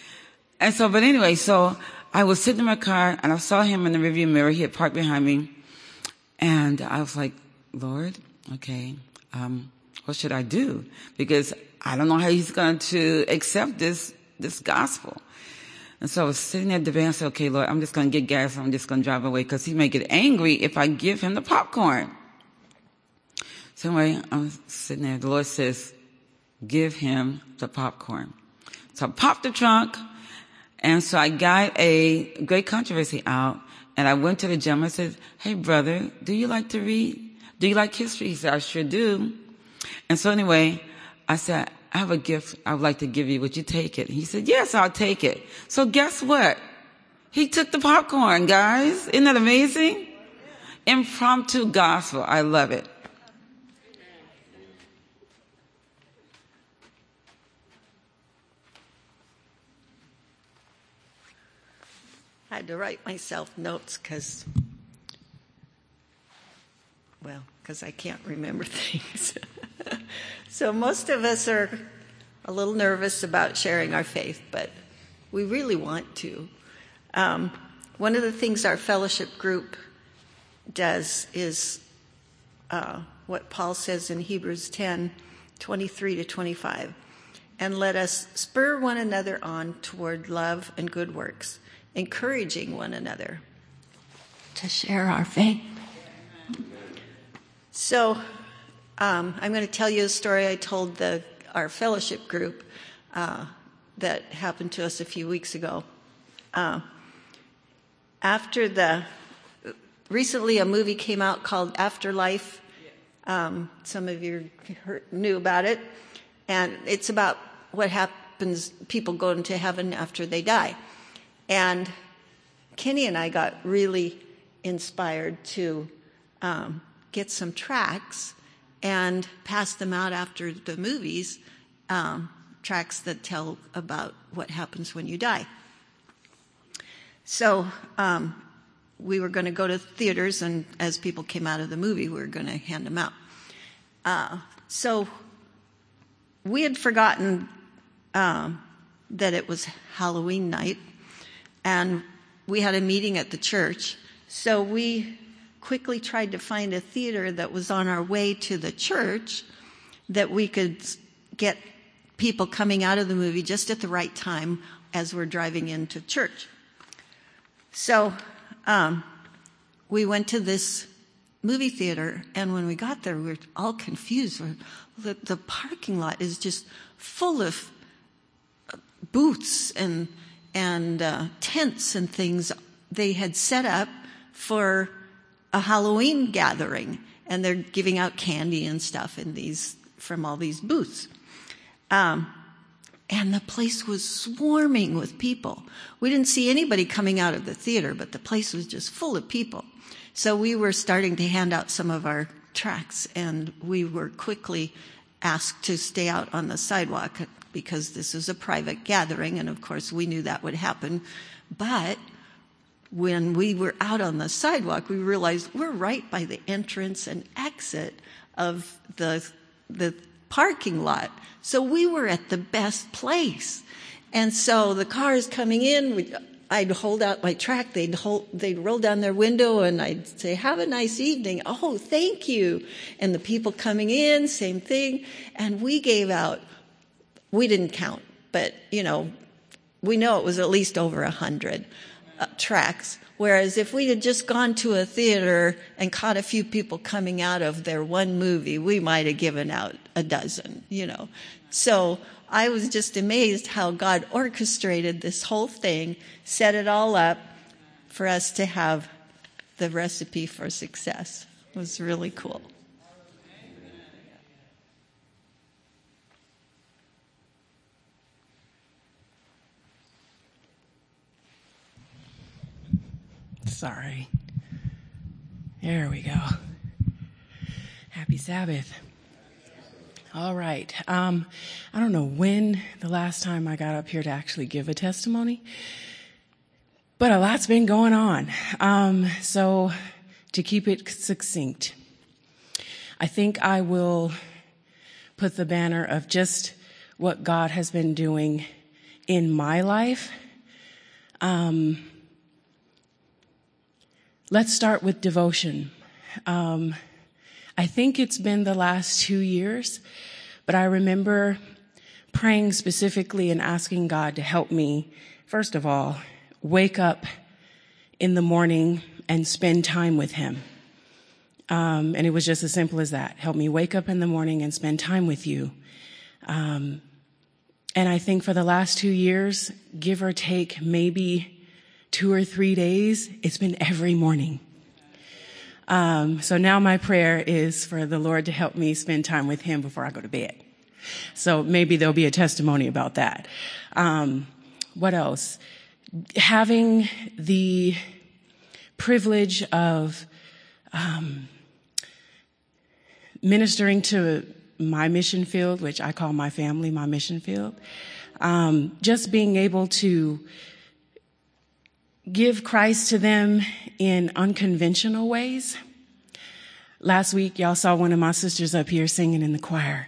So I was sitting in my car and I saw him in the rearview mirror. He had parked behind me. And I was like, Lord, okay, what should I do? Because I don't know how he's going to accept this gospel. And so I was sitting at the van and said, okay, Lord, I'm just going to get gas. I'm just going to drive away because he may get angry if I give him the popcorn. So anyway, I'm sitting there. The Lord says, give him the popcorn. So I popped the trunk. And so I got a Great Controversy out. And I went to the gentleman and said, hey, brother, do you like to read? Do you like history? He said, I sure do. And so anyway, I said, I have a gift I would like to give you. Would you take it? He said, yes, I'll take it. So guess what? He took the popcorn, guys. Isn't that amazing? Impromptu gospel. I love it. I had to write myself notes because I can't remember things. So most of us are a little nervous about sharing our faith, but we really want to. One of the things our fellowship group does is what Paul says in Hebrews 10:23-25. And let us spur one another on toward love and good works, encouraging one another to share our faith. So I'm going to tell you a story I told our fellowship group that happened to us a few weeks ago. Recently a movie came out called Afterlife. Some of you knew about it. And it's about what happens, people go into heaven after they die. And Kenny and I got really inspired to get some tracts and pass them out after the movies, tracts that tell about what happens when you die. So we were going to go to theaters, and as people came out of the movie, we were going to hand them out. So we had forgotten that it was Halloween night, and we had a meeting at the church. So we quickly tried to find a theater that was on our way to the church that we could get people coming out of the movie just at the right time as we're driving into church. So we went to this movie theater, and when we got there, we were all confused. The parking lot is just full of booths and tents and things they had set up for a Halloween gathering, and they're giving out candy and stuff from all these booths. And the place was swarming with people. We didn't see anybody coming out of the theater, but the place was just full of people. So we were starting to hand out some of our tracts, and we were quickly asked to stay out on the sidewalk because this was a private gathering, and of course we knew that would happen. But when we were out on the sidewalk, we realized we're right by the entrance and exit of the parking lot. So we were at the best place. And so the cars coming in, I'd hold out my tract, they'd roll down their window, and I'd say, have a nice evening. Oh, thank you. And the people coming in, same thing. And we gave out, we didn't count, but we know it was at least over 100 tracts. Whereas if we had just gone to a theater and caught a few people coming out of their one movie, we might have given out a dozen, So I was just amazed how God orchestrated this whole thing, set it all up for us to have the recipe for success. It was really cool. Sorry. There we go. Happy Sabbath. All right. I don't know when the last time I got up here to actually give a testimony, but a lot's been going on. So to keep it succinct, I think I will put the banner of just what God has been doing in my life. Let's start with devotion. I think it's been the last 2 years, but I remember praying specifically and asking God to help me first of all, wake up in the morning and spend time with him. And it was just as simple as that. Help me wake up in the morning and spend time with you. And I think for the last 2 years, give or take maybe 2 or 3 days, it's been every morning. So now my prayer is for the Lord to help me spend time with him before I go to bed. So maybe there'll be a testimony about that. What else? Having the privilege of ministering to my mission field, which I call my family, my mission field. Just being able to give Christ to them in unconventional ways. Last week, y'all saw one of my sisters up here singing in the choir.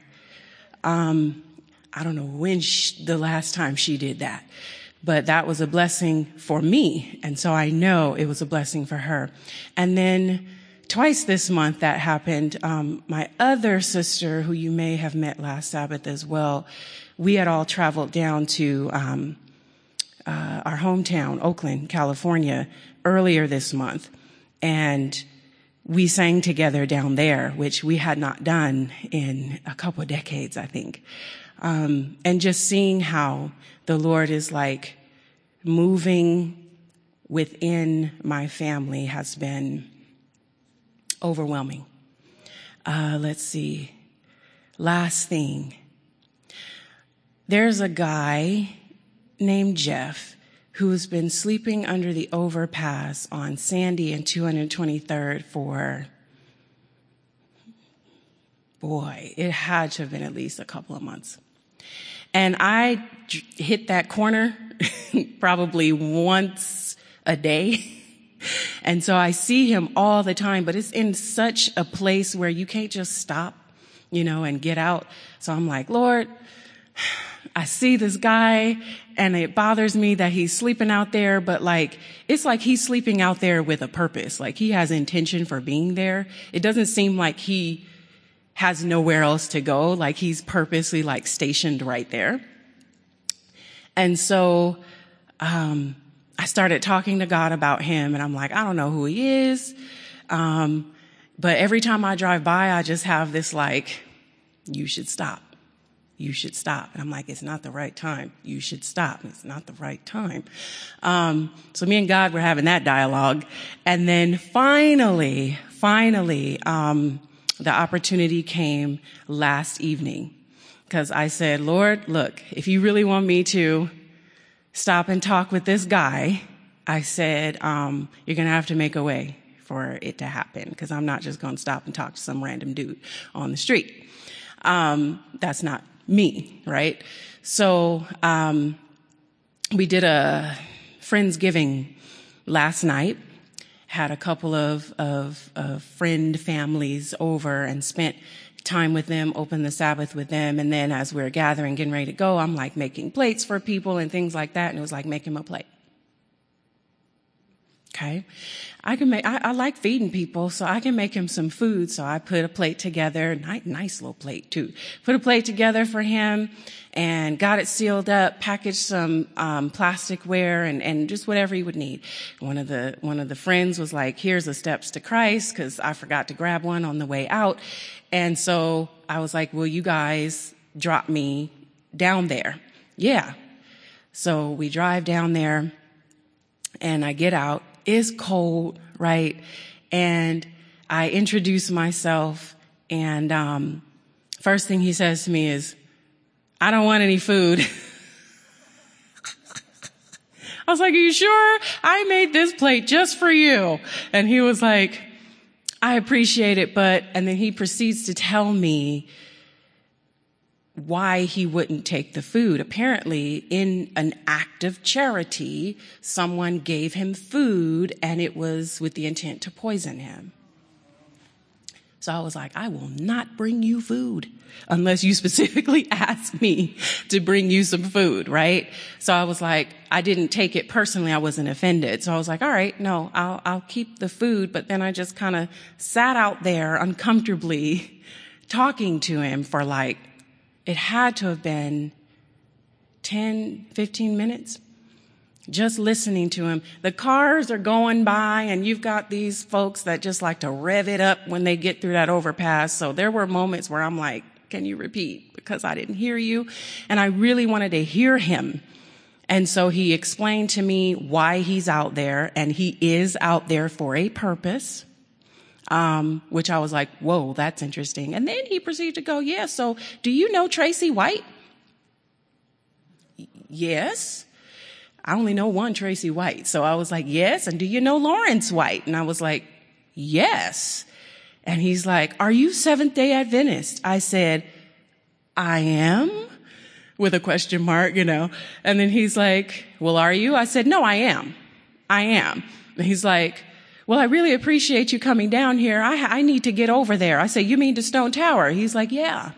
I don't know when the last time she did that, but that was a blessing for me. And so I know it was a blessing for her. And then twice this month that happened. My other sister, who you may have met last Sabbath as well, we had all traveled down to our hometown, Oakland, California, earlier this month. And we sang together down there, which we had not done in a couple of decades, I think. And just seeing how the Lord is like moving within my family has been overwhelming. Let's see. Last thing. There's a guy named Jeff who's been sleeping under the overpass on Sandy and 223rd for, boy, it had to have been at least a couple of months. And I hit that corner probably once a day. And so I see him all the time, but it's in such a place where you can't just stop, and get out. So I'm like, Lord, I see this guy and it bothers me that he's sleeping out there, but it's like he's sleeping out there with a purpose. Like he has intention for being there. It doesn't seem like he has nowhere else to go. Like he's purposely stationed right there. And so, I started talking to God about him, and I'm like, I don't know who he is. But every time I drive by, I just have this you should stop. You should stop. And I'm like, it's not the right time. You should stop. It's not the right time. So me and God were having that dialogue. And then finally, the opportunity came last evening, because I said, Lord, look, if you really want me to stop and talk with this guy, I said, you're going to have to make a way for it to happen, because I'm not just going to stop and talk to some random dude on the street. That's not me, right? So we did a Friendsgiving last night, had a couple of friend families over and spent time with them, opened the Sabbath with them. And then as we were gathering, getting ready to go, I'm making plates for people and things like that. And it was like, make him a plate. Okay. I like feeding people, so I can make him some food. So I put a plate together, nice little plate too. Put a plate together for him and got it sealed up, packaged some, plasticware and just whatever he would need. One of the friends was like, here's the steps to Christ, cause I forgot to grab one on the way out. And so I was like, will you guys drop me down there? Yeah. So we drive down there and I get out. It's cold, right? And I introduce myself, and first thing he says to me is, I don't want any food. I was like, are you sure? I made this plate just for you. And he was like, I appreciate it, and then he proceeds to tell me why he wouldn't take the food. Apparently, in an act of charity, someone gave him food, and it was with the intent to poison him. So I was like, I will not bring you food unless you specifically ask me to bring you some food, right? So I was like, I didn't take it personally. I wasn't offended. So I was like, all right, no, I'll keep the food. But then I just kind of sat out there uncomfortably talking to him for it had to have been 10, 15 minutes. just listening to him. The cars are going by, and you've got these folks that just like to rev it up when they get through that overpass. So there were moments where I'm like, can you repeat? Because I didn't hear you. And I really wanted to hear him. And so he explained to me why he's out there, and he is out there for a purpose, which I was like, whoa, that's interesting. And then he proceeded to go, yeah, so do you know Tracy White? Yes. I only know one Tracy White. So I was like, yes. And do you know Lawrence White? And I was like, yes. And he's like, are you Seventh-day Adventist? I said, I am, with a question mark, And then he's like, well, are you? I said, no, I am. And he's like, well, I really appreciate you coming down here. I need to get over there. I said, you mean to Stone Tower? He's like, yeah.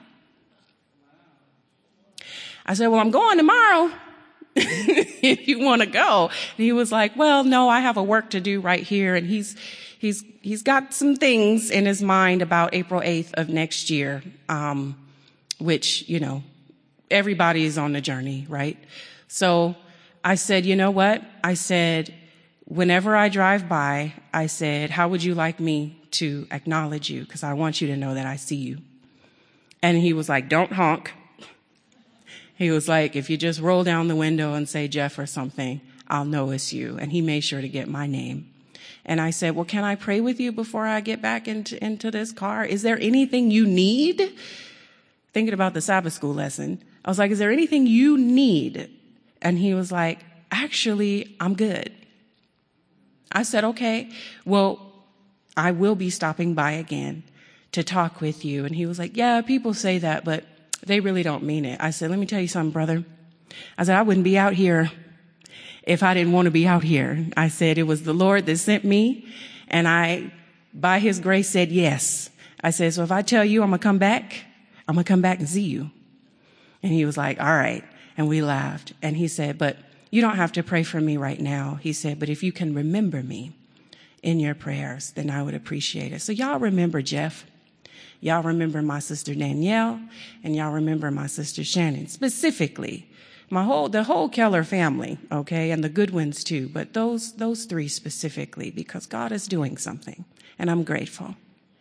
I said, well, I'm going tomorrow if you want to go. And he was like, well, no, I have a work to do right here. And he's got some things in his mind about April 8th of next year, which, everybody is on the journey, right? So I said, you know what? I said, whenever I drive by, I said, how would you like me to acknowledge you? Because I want you to know that I see you. And he was like, don't honk. He was like, if you just roll down the window and say Jeff or something, I'll know it's you. And he made sure to get my name. And I said, well, can I pray with you before I get back into this car? Is there anything you need? Thinking about the Sabbath school lesson. I was like, is there anything you need? And he was like, actually, I'm good. I said, okay, well, I will be stopping by again to talk with you. And he was like, yeah, people say that, but they really don't mean it. I said, let me tell you something, brother. I said, I wouldn't be out here if I didn't want to be out here. I said, it was the Lord that sent me, and I, by his grace, said yes. I said, so if I tell you I'm going to come back and see you. And he was like, all right. And we laughed. And he said, but you don't have to pray for me right now. He said, but if you can remember me in your prayers, then I would appreciate it. So y'all remember Jeff. Y'all remember my sister Danielle, and y'all remember my sister Shannon, specifically. The whole Keller family, okay, and the Goodwins too, but those three specifically, because God is doing something, and I'm grateful.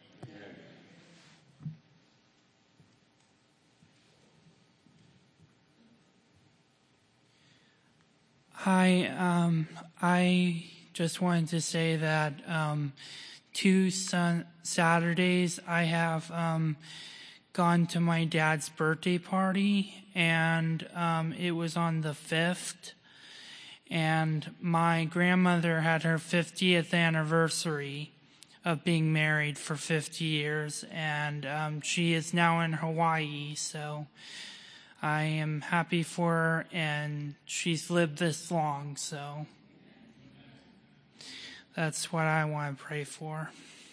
Hi, I just wanted to say that 2 Saturdays I have gone to my dad's birthday party, and it was on the 5th, and my grandmother had her 50th anniversary of being married for 50 years, and she is now in Hawaii, so I am happy for her, and she's lived this long, so that's what I want to pray for.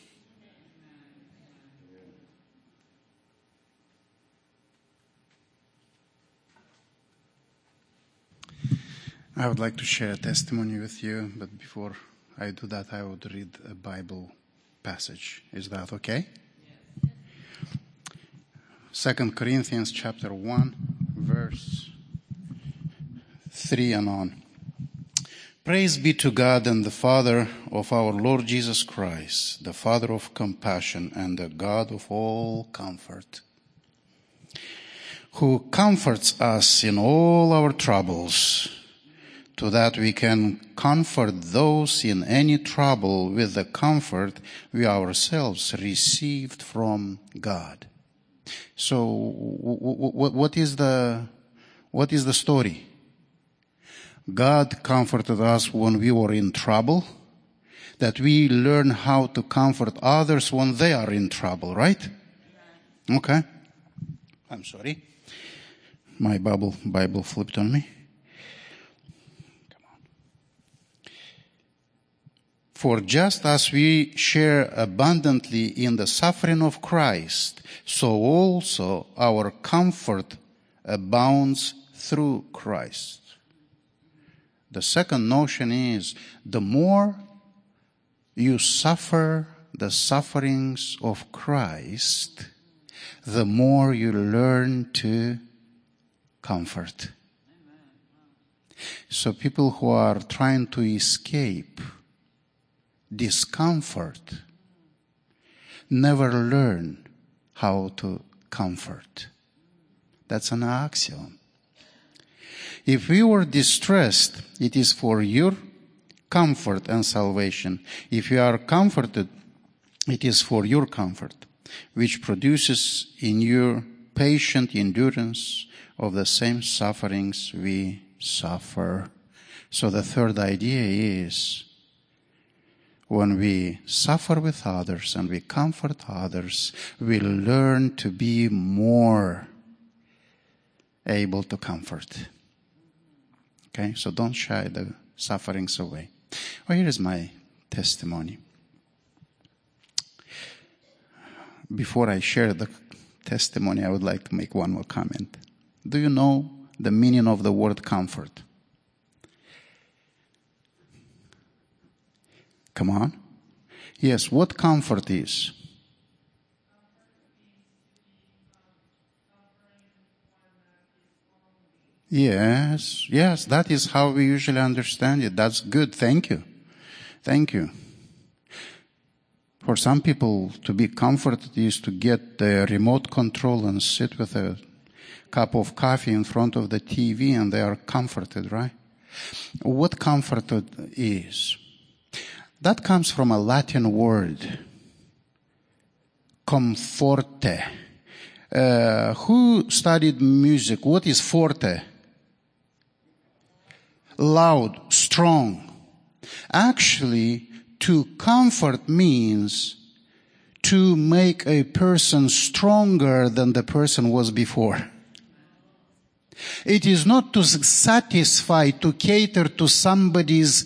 I would like to share a testimony with you, but before I do that, I would read a Bible passage. Is that okay? 2 Corinthians chapter 1, verse 3 and on. Praise be to God and the Father of our Lord Jesus Christ, the Father of compassion and the God of all comfort, who comforts us in all our troubles, so that we can comfort those in any trouble with the comfort we ourselves received from God. So, what is the story? God comforted us when we were in trouble, that we learn how to comfort others when they are in trouble, right? Okay. I'm sorry. My Bible flipped on me. For just as we share abundantly in the suffering of Christ, so also our comfort abounds through Christ. The second notion is, the more you suffer the sufferings of Christ, the more you learn to comfort. So people who are trying to escape discomfort never learn how to comfort. That's an axiom. If we were distressed, it is for your comfort and salvation. If you are comforted, it is for your comfort, which produces in you patient endurance of the same sufferings we suffer. So the third idea is, when we suffer with others and we comfort others, we learn to be more able to comfort. Okay, so don't shy the sufferings away. Well, here is my testimony. Before I share the testimony, I would like to make one more comment. Do you know the meaning of the word comfort? Come on. Yes, what comfort is? Yes, that is how we usually understand it. That's good. Thank you. For some people, to be comforted is to get the remote control and sit with a cup of coffee in front of the TV and they are comforted, right? What comforted is? That comes from a Latin word, comforte. Who studied music? What is forte? Loud, strong. Actually, to comfort means to make a person stronger than the person was before. It is not to satisfy, to cater to somebody's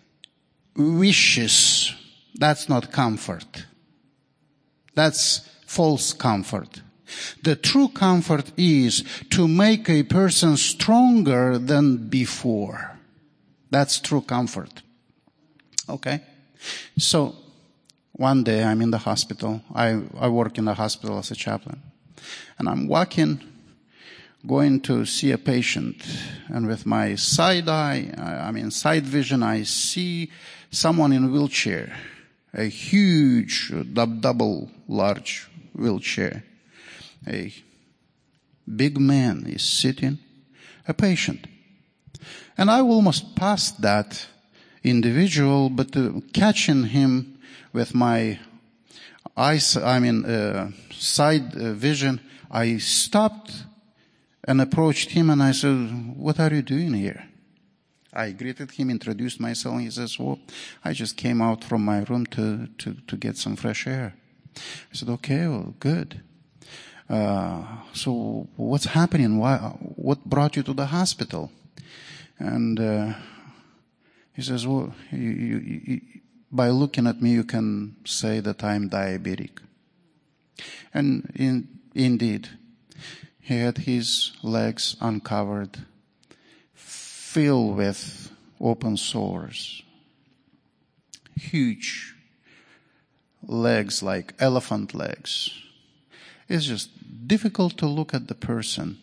wishes. That's not comfort. That's false comfort. The true comfort is to make a person stronger than before. That's true comfort. Okay? So, one day I'm in the hospital. I work in the hospital as a chaplain. And I'm walking, going to see a patient. And with my side vision, I see someone in a wheelchair. A huge, double large wheelchair. A big man is sitting, a patient. And I almost passed that individual, but catching him with my side vision, I stopped and approached him and I said, "What are you doing here?" I greeted him, introduced myself, and he says, "Well, I just came out from my room to get some fresh air." I said, "Okay, well, good. So what's happening? What brought you to the hospital?" And he says, "Well, you, by looking at me, you can say that I'm diabetic." And indeed, he had his legs uncovered, filled with open sores, huge legs like elephant legs. It's just difficult to look at the person,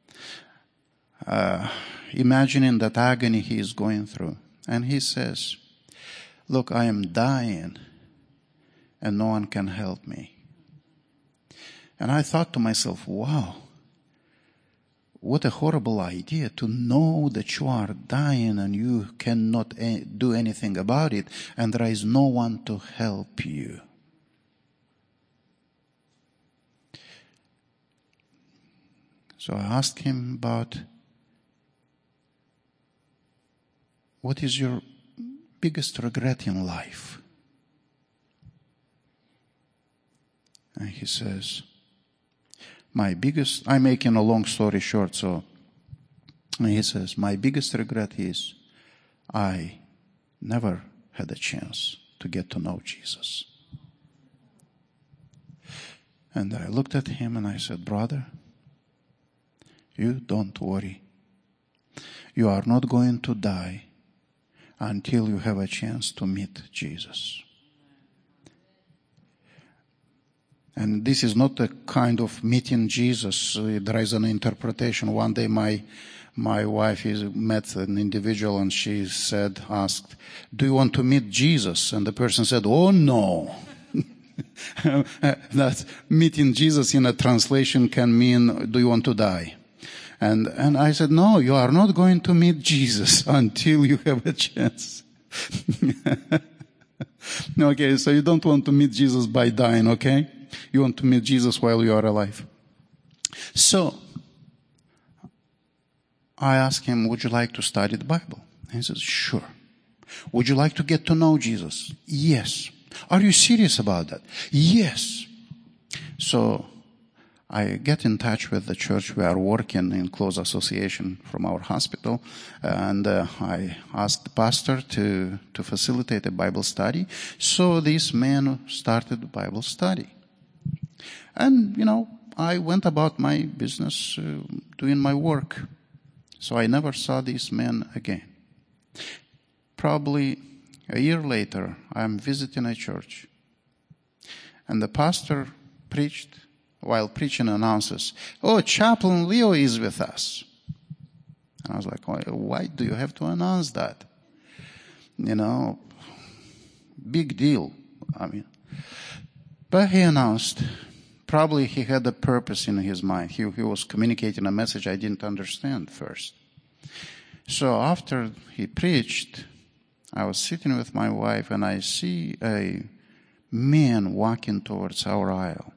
imagining that agony he is going through. And he says, "Look, I am dying and no one can help me." And I thought to myself, wow, what a horrible idea to know that you are dying and you cannot do anything about it and there is no one to help you. So I asked him about, what is your biggest regret in life? And he says, I'm making a long story short, and he says, my biggest regret is I never had a chance to get to know Jesus. And I looked at him and I said, "Brother, you don't worry. You are not going to die until you have a chance to meet Jesus." And this is not a kind of meeting Jesus. There is an interpretation. One day my wife met an individual and she asked, do you want to meet Jesus? And the person said, oh no. That meeting Jesus in a translation can mean, do you want to die? And I said, no, you are not going to meet Jesus until you have a chance. Okay, so you don't want to meet Jesus by dying, okay? You want to meet Jesus while you are alive. So, I asked him, would you like to study the Bible? He says, sure. Would you like to get to know Jesus? Yes. Are you serious about that? Yes. So, I get in touch with the church. We are working in close association from our hospital. And I asked the pastor to facilitate a Bible study. So this man started the Bible study. And, I went about my business, doing my work. So I never saw this man again. Probably a year later, I'm visiting a church. And the pastor preached. While preaching, announces, oh, Chaplain Leo is with us. And I was like, why do you have to announce that? Big deal. But he announced, probably he had a purpose in his mind. He was communicating a message I didn't understand first. So after he preached, I was sitting with my wife and I see a man walking towards our aisle.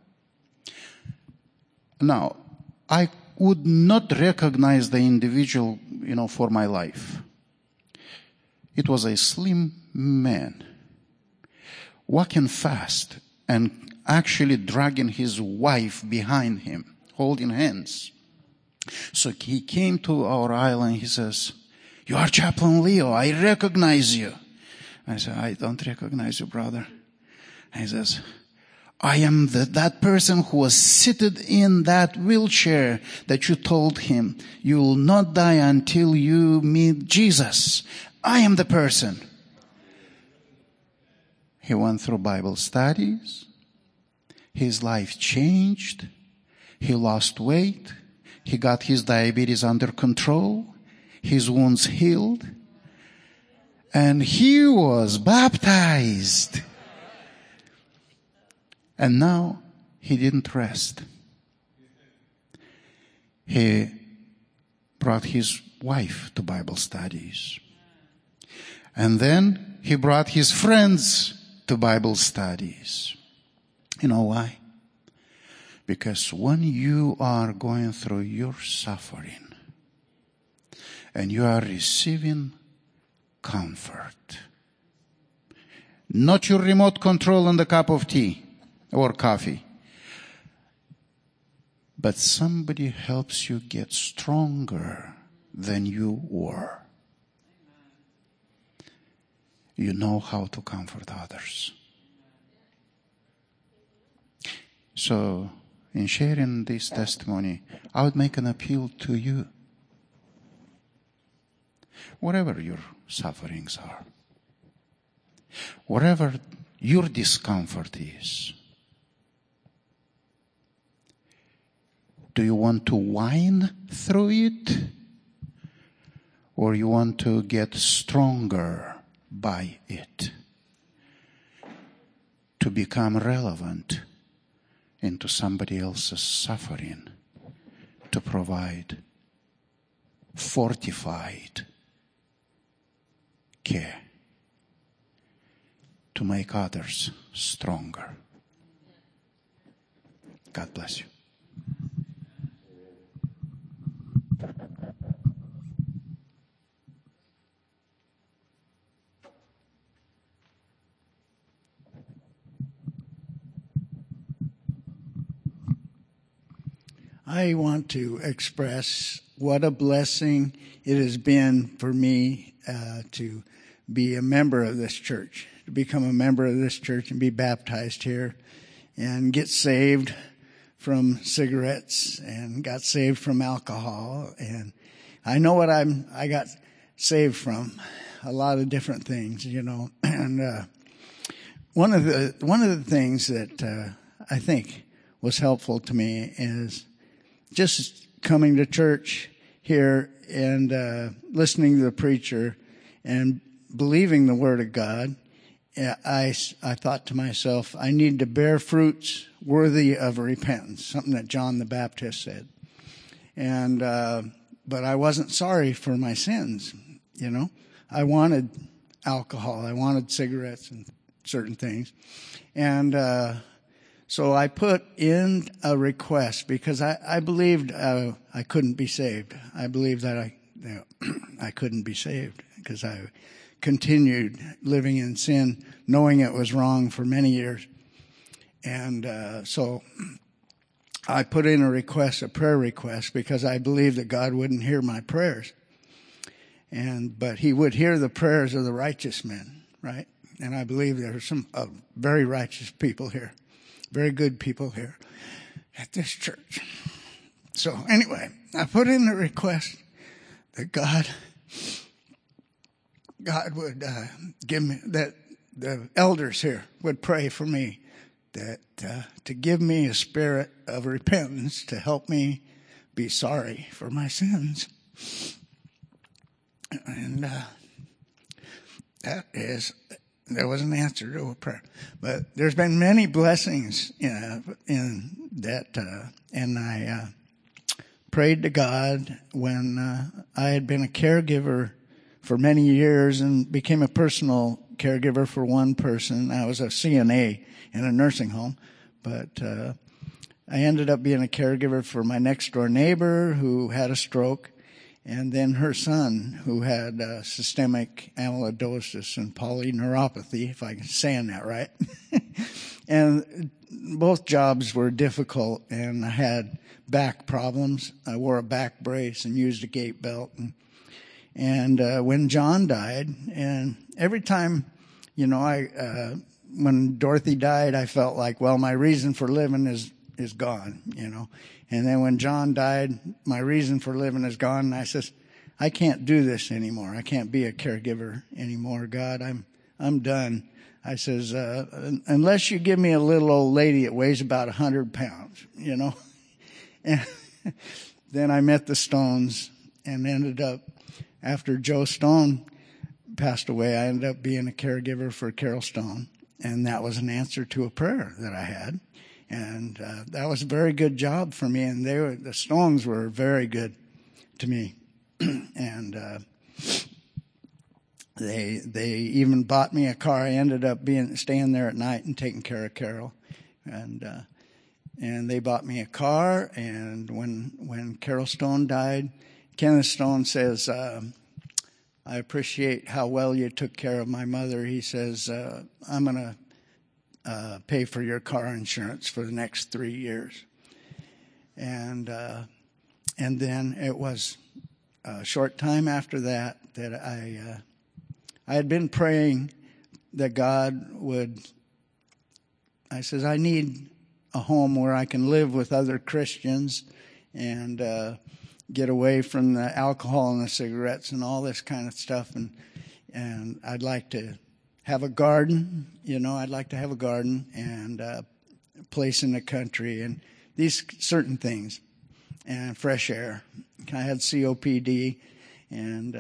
Now, I would not recognize the individual, for my life. It was a slim man, walking fast and actually dragging his wife behind him, holding hands. So he came to our aisle and he says, you are Chaplain Leo, I recognize you. I said, I don't recognize you, brother. And he says, I am that person who was seated in that wheelchair that you told him, you will not die until you meet Jesus. I am the person. He went through Bible studies. His life changed. He lost weight. He got his diabetes under control. His wounds healed. And he was baptized. And now, he didn't rest. He brought his wife to Bible studies. And then, he brought his friends to Bible studies. You know why? Because when you are going through your suffering, and you are receiving comfort, not your remote control on the cup of tea, or coffee. But somebody helps you get stronger than you were. You know how to comfort others. So, in sharing this testimony, I would make an appeal to you. Whatever your sufferings are, whatever your discomfort is, do you want to whine through it? Or you want to get stronger by it? To become relevant into somebody else's suffering. To provide fortified care. To make others stronger. God bless you. I want to express what a blessing it has been for me to be a member of this church, to become a member of this church and be baptized here and get saved from cigarettes and got saved from alcohol. And I know what I got saved from, a lot of different things, And one of the things that I think was helpful to me is just coming to church here and listening to the preacher and believing the Word of God. I thought to myself, I need to bear fruits worthy of repentance, something that John the Baptist said. And but I wasn't sorry for my sins, you know. I wanted alcohol, I wanted cigarettes and certain things. And so I put in a request because I believed I couldn't be saved. I believed that I couldn't be saved because I continued living in sin, knowing it was wrong for many years. And so I put in a request, a prayer request, because I believed that God wouldn't hear my prayers. But he would hear the prayers of the righteous men, right? And I believe there are some very righteous people here, very good people here at this church. So anyway, I put in a request that God would give me, that the elders here would pray for me, that to give me a spirit of repentance to help me be sorry for my sins. And there was an answer to a prayer. But there's been many blessings in that, and I prayed to God when I had been a caregiver for many years and became a personal caregiver for one person. I was a CNA in a nursing home, but I ended up being a caregiver for my next door neighbor who had a stroke, and then her son who had systemic amyloidosis and polyneuropathy, if I'm saying that right. And both jobs were difficult, and I had back problems. I wore a back brace and used a gait belt. And when John died, and every time, you know, when Dorothy died, I felt like, well, my reason for living is gone, you know. And then when John died, my reason for living is gone. And I says, I can't do this anymore. I can't be a caregiver anymore. God, I'm done. I says, unless you give me a little old lady that weighs about 100 pounds, you know. And then I met the Stones and ended up, after Joe Stone passed away, I ended up being a caregiver for Carol Stone. And that was an answer to a prayer that I had. And that was a very good job for me. And the Stones were very good to me. And they even bought me a car. I ended up staying there at night and taking care of Carol. And they bought me a car. And when Carol Stone died, Kenneth Stone says, I appreciate how well you took care of my mother. He says, I'm going to pay for your car insurance for the next 3 years. And then it was a short time after that I had been praying that God would, I says, I need a home where I can live with other Christians and get away from the alcohol and the cigarettes and all this kind of stuff. And I'd like to have a garden, you know, I'd like to have a garden and a place in the country and these certain things and fresh air. I had COPD and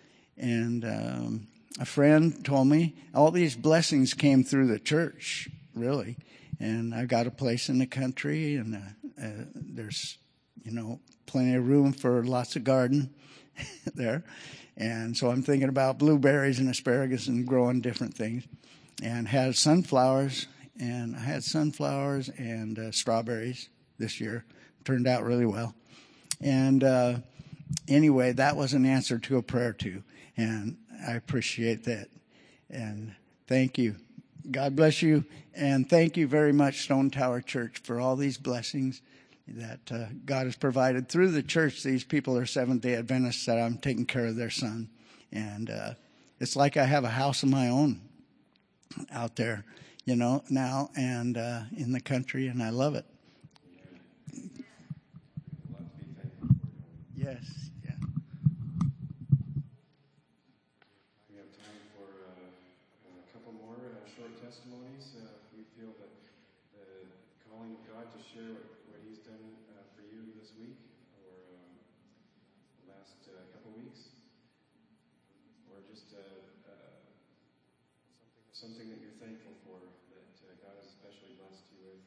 a friend told me all these blessings came through the church, really. And I got a place in the country and there's, you know, plenty of room for lots of garden there. And so I'm thinking about blueberries and asparagus and growing different things. And had sunflowers, and I had sunflowers and strawberries this year. Turned out really well. And anyway, that was an answer to a prayer too. And I appreciate that. And thank you. God bless you. And thank you very much, Stone Tower Church, for all these blessings that God has provided through the church. These people are Seventh-day Adventists that I'm taking care of their son. And it's like I have a house of my own out there, you know, now and in the country, and I love it. Yes, yeah. We have time for a couple more short testimonies. We feel that the call calling God to share what He's done for you this week or the last couple weeks, or just something that you're thankful for that God has especially blessed you with.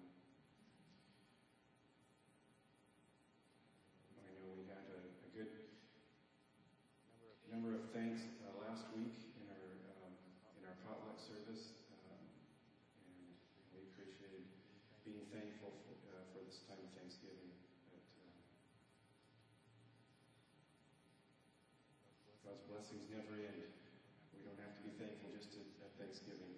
I know we had a good number of thanks last week in our potluck service, and we appreciated being thankful for this time of Thanksgiving. But God's blessings never end. We don't have to be thankful just at Thanksgiving.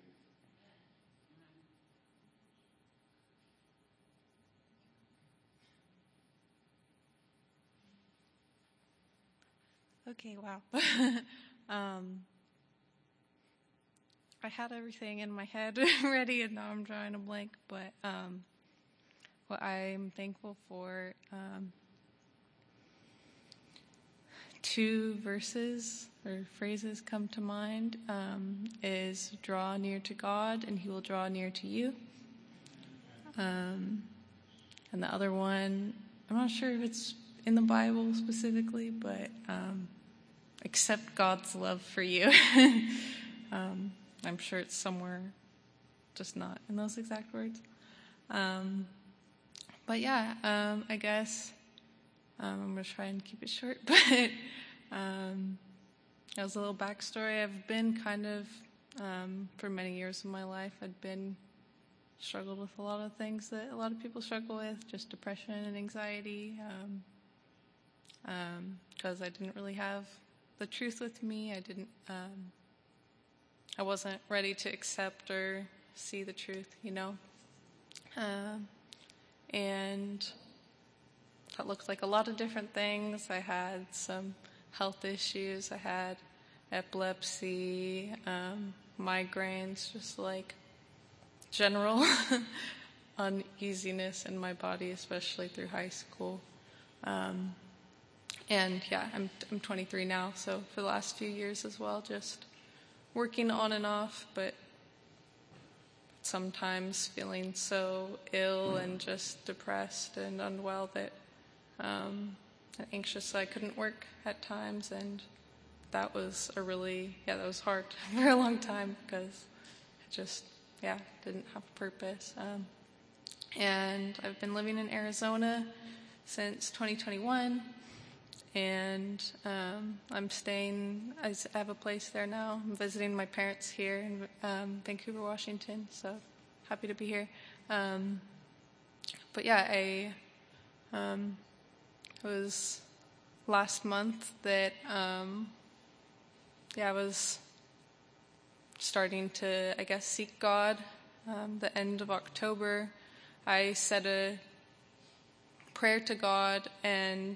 Okay, wow. I had everything in my head ready, and now I'm drawing a blank. But what I'm thankful for, two verses or phrases come to mind, is draw near to God, and He will draw near to you. And the other one, I'm not sure if it's in the Bible specifically, but accept God's love for you. I'm sure it's somewhere, just not in those exact words. But yeah, I guess I'm going to try and keep it short. But as a little backstory, I've been kind of, for many years of my life, struggled with a lot of things that a lot of people struggle with, just depression and anxiety, because I didn't really have the truth with me. I wasn't ready to accept or see the truth, and that looked like a lot of different things. I had some health issues. I had epilepsy, migraines, just like general uneasiness in my body, especially through high school. And yeah, I'm 23 now, so for the last few years as well, just working on and off, but sometimes feeling so ill and just depressed and unwell that and anxious, so I couldn't work at times, and that was that was hard for a long time because I just didn't have a purpose. And I've been living in Arizona since 2021. And I have a place there now. I'm visiting my parents here in Vancouver, Washington, so happy to be here. But yeah, it was last month that I was starting to, seek God. The end of October, I said a prayer to God, and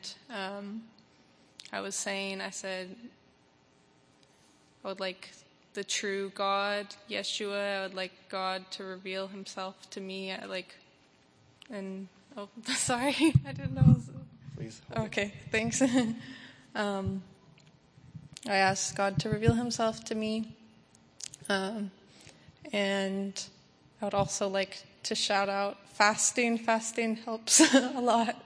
I said, I would like the true God, Yeshua. I would like God to reveal Himself to me. Sorry, I didn't know. Please. Okay, thanks. I asked God to reveal Himself to me, and I would also like to shout out fasting. Fasting helps a lot.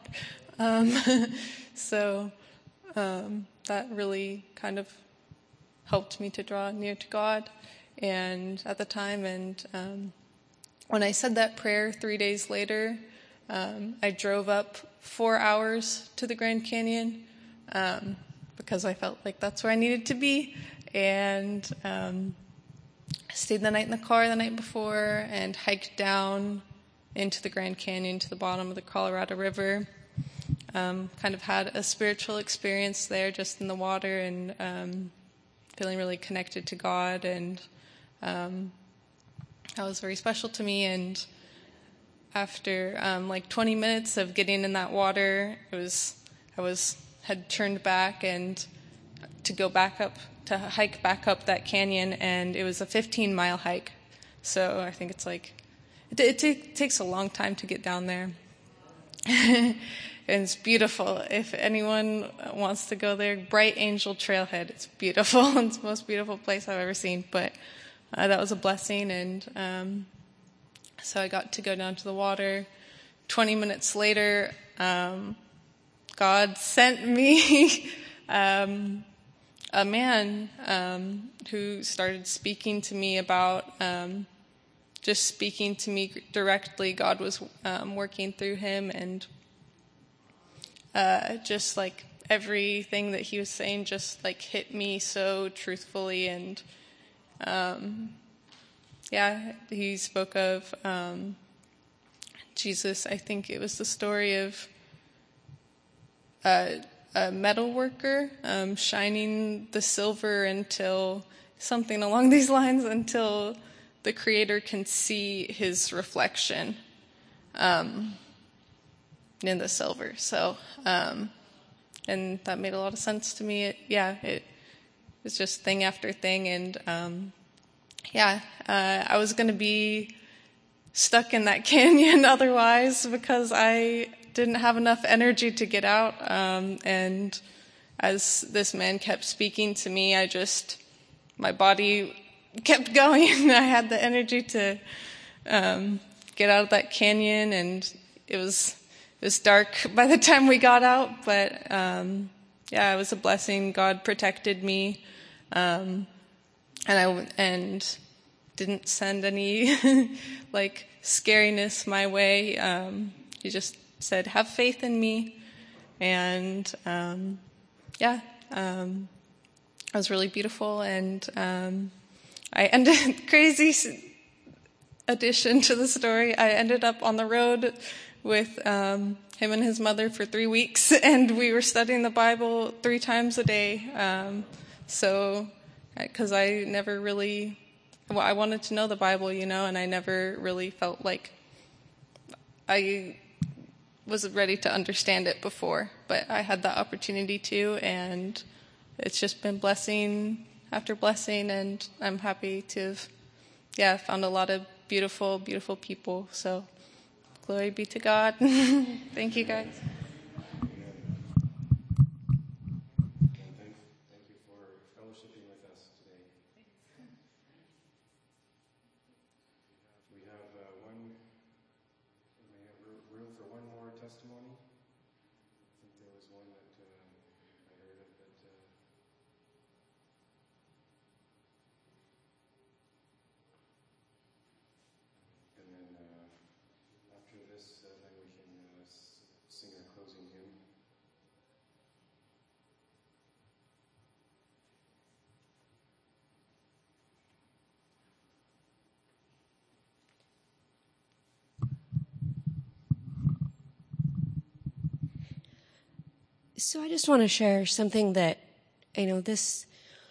So that really kind of helped me to draw near to God. And at the time, and when I said that prayer 3 days later, I drove up 4 hours to the Grand Canyon because I felt like that's where I needed to be. And stayed the night in the car the night before and hiked down into the Grand Canyon to the bottom of the Colorado River. Kind of had a spiritual experience there just in the water, and feeling really connected to God, and that was very special to me. And after 20 minutes of getting in that water, I had turned back and to hike back up that canyon, and it was a 15-mile hike. So I think it's it takes a long time to get down there. And it's beautiful. If anyone wants to go there, Bright Angel Trailhead. It's beautiful. It's the most beautiful place I've ever seen. But that was a blessing, and So I got to go down to the water. 20 minutes later, God sent me a man who started speaking to me about just speaking to me directly. God was working through him, and just like everything that he was saying just like hit me so truthfully. And he spoke of Jesus. I think it was the story of a metal worker shining the silver until something along these lines, until the Creator can see his reflection in the silver. So, and that made a lot of sense to me. It was just thing after thing. And I was going to be stuck in that canyon otherwise, because I didn't have enough energy to get out. And as this man kept speaking to me, my body kept going. I had the energy to get out of that canyon, and it was dark by the time we got out. But it was a blessing. God protected me, and didn't send any like scariness my way. He just said, "Have faith in me," and it was really beautiful. And I ended crazy addition to the story. I ended up on the road with him and his mother for 3 weeks, and we were studying the Bible 3 times a day. Because I never really, I wanted to know the Bible, and I never really felt like I was ready to understand it before, but I had the opportunity to, and it's just been blessing after blessing, and I'm happy to have, found a lot of beautiful, beautiful people. So glory be to God. Thank you, guys. Thank you for fellowshipping with us today. We have room for one more testimony. I think there was one that I heard of that. And then after this, then we can sing our closing hymn. So I just want to share something that, this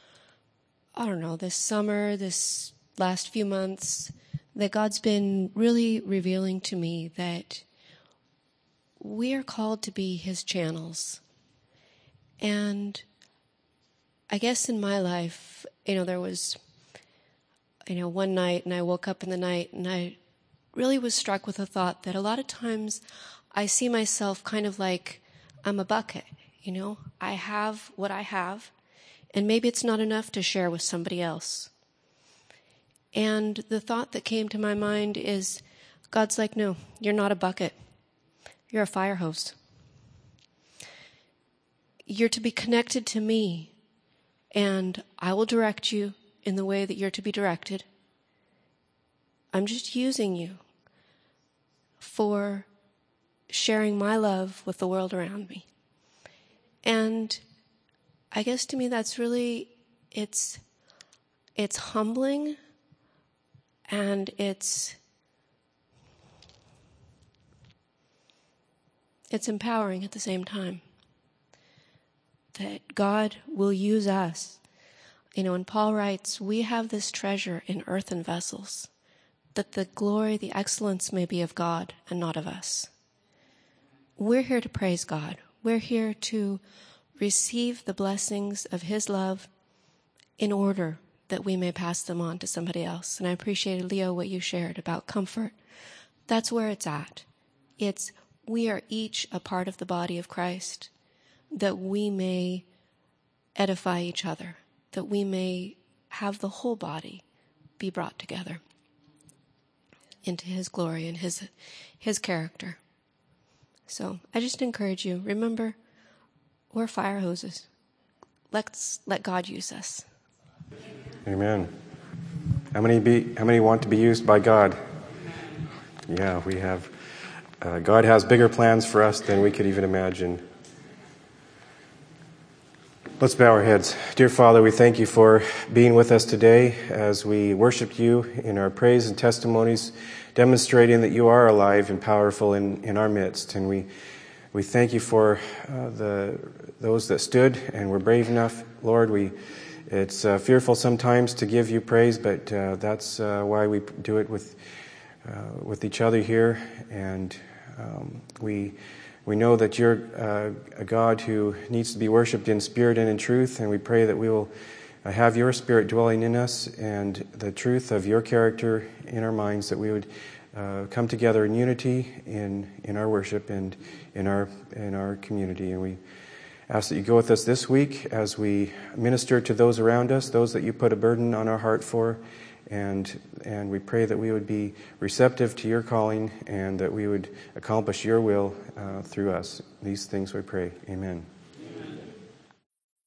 summer, this last few months, that God's been really revealing to me that we are called to be his channels. And I guess in my life, there was, one night, and I woke up in the night, and I really was struck with the thought that a lot of times I see myself kind of like I'm a bucket. I have what I have, and maybe it's not enough to share with somebody else. And the thought that came to my mind is, God's like, no, you're not a bucket. You're a fire hose. You're to be connected to me, and I will direct you in the way that you're to be directed. I'm just using you for sharing my love with the world around me. And I guess to me that's really, it's humbling, and it's empowering at the same time. That God will use us. And Paul writes, we have this treasure in earthen vessels, that the glory, the excellence may be of God and not of us. We're here to praise God. We're here to receive the blessings of his love in order that we may pass them on to somebody else. And I appreciated, Leo, what you shared about comfort. That's where it's at. We are each a part of the body of Christ, that we may edify each other, that we may have the whole body be brought together. into His glory and His character. So I just encourage you, remember, we're fire hoses. Let's let God use us. Amen. How many want to be used by God? Yeah, we have. God has bigger plans for us than we could even imagine. Let's bow our heads. Dear Father, we thank you for being with us today as we worship you in our praise and testimonies, demonstrating that you are alive and powerful in our midst. And we thank you for those that stood and were brave enough. Lord, it's fearful sometimes to give you praise, but that's why we do it with each other here. And we know that you're a God who needs to be worshipped in spirit and in truth, and we pray that we will have your Spirit dwelling in us and the truth of your character in our minds, that we would come together in unity in our worship and in our community. And we ask that you go with us this week as we minister to those around us, those that you put a burden on our heart for, and we pray that we would be receptive to your calling and that we would accomplish your will through us. These things we pray. Amen.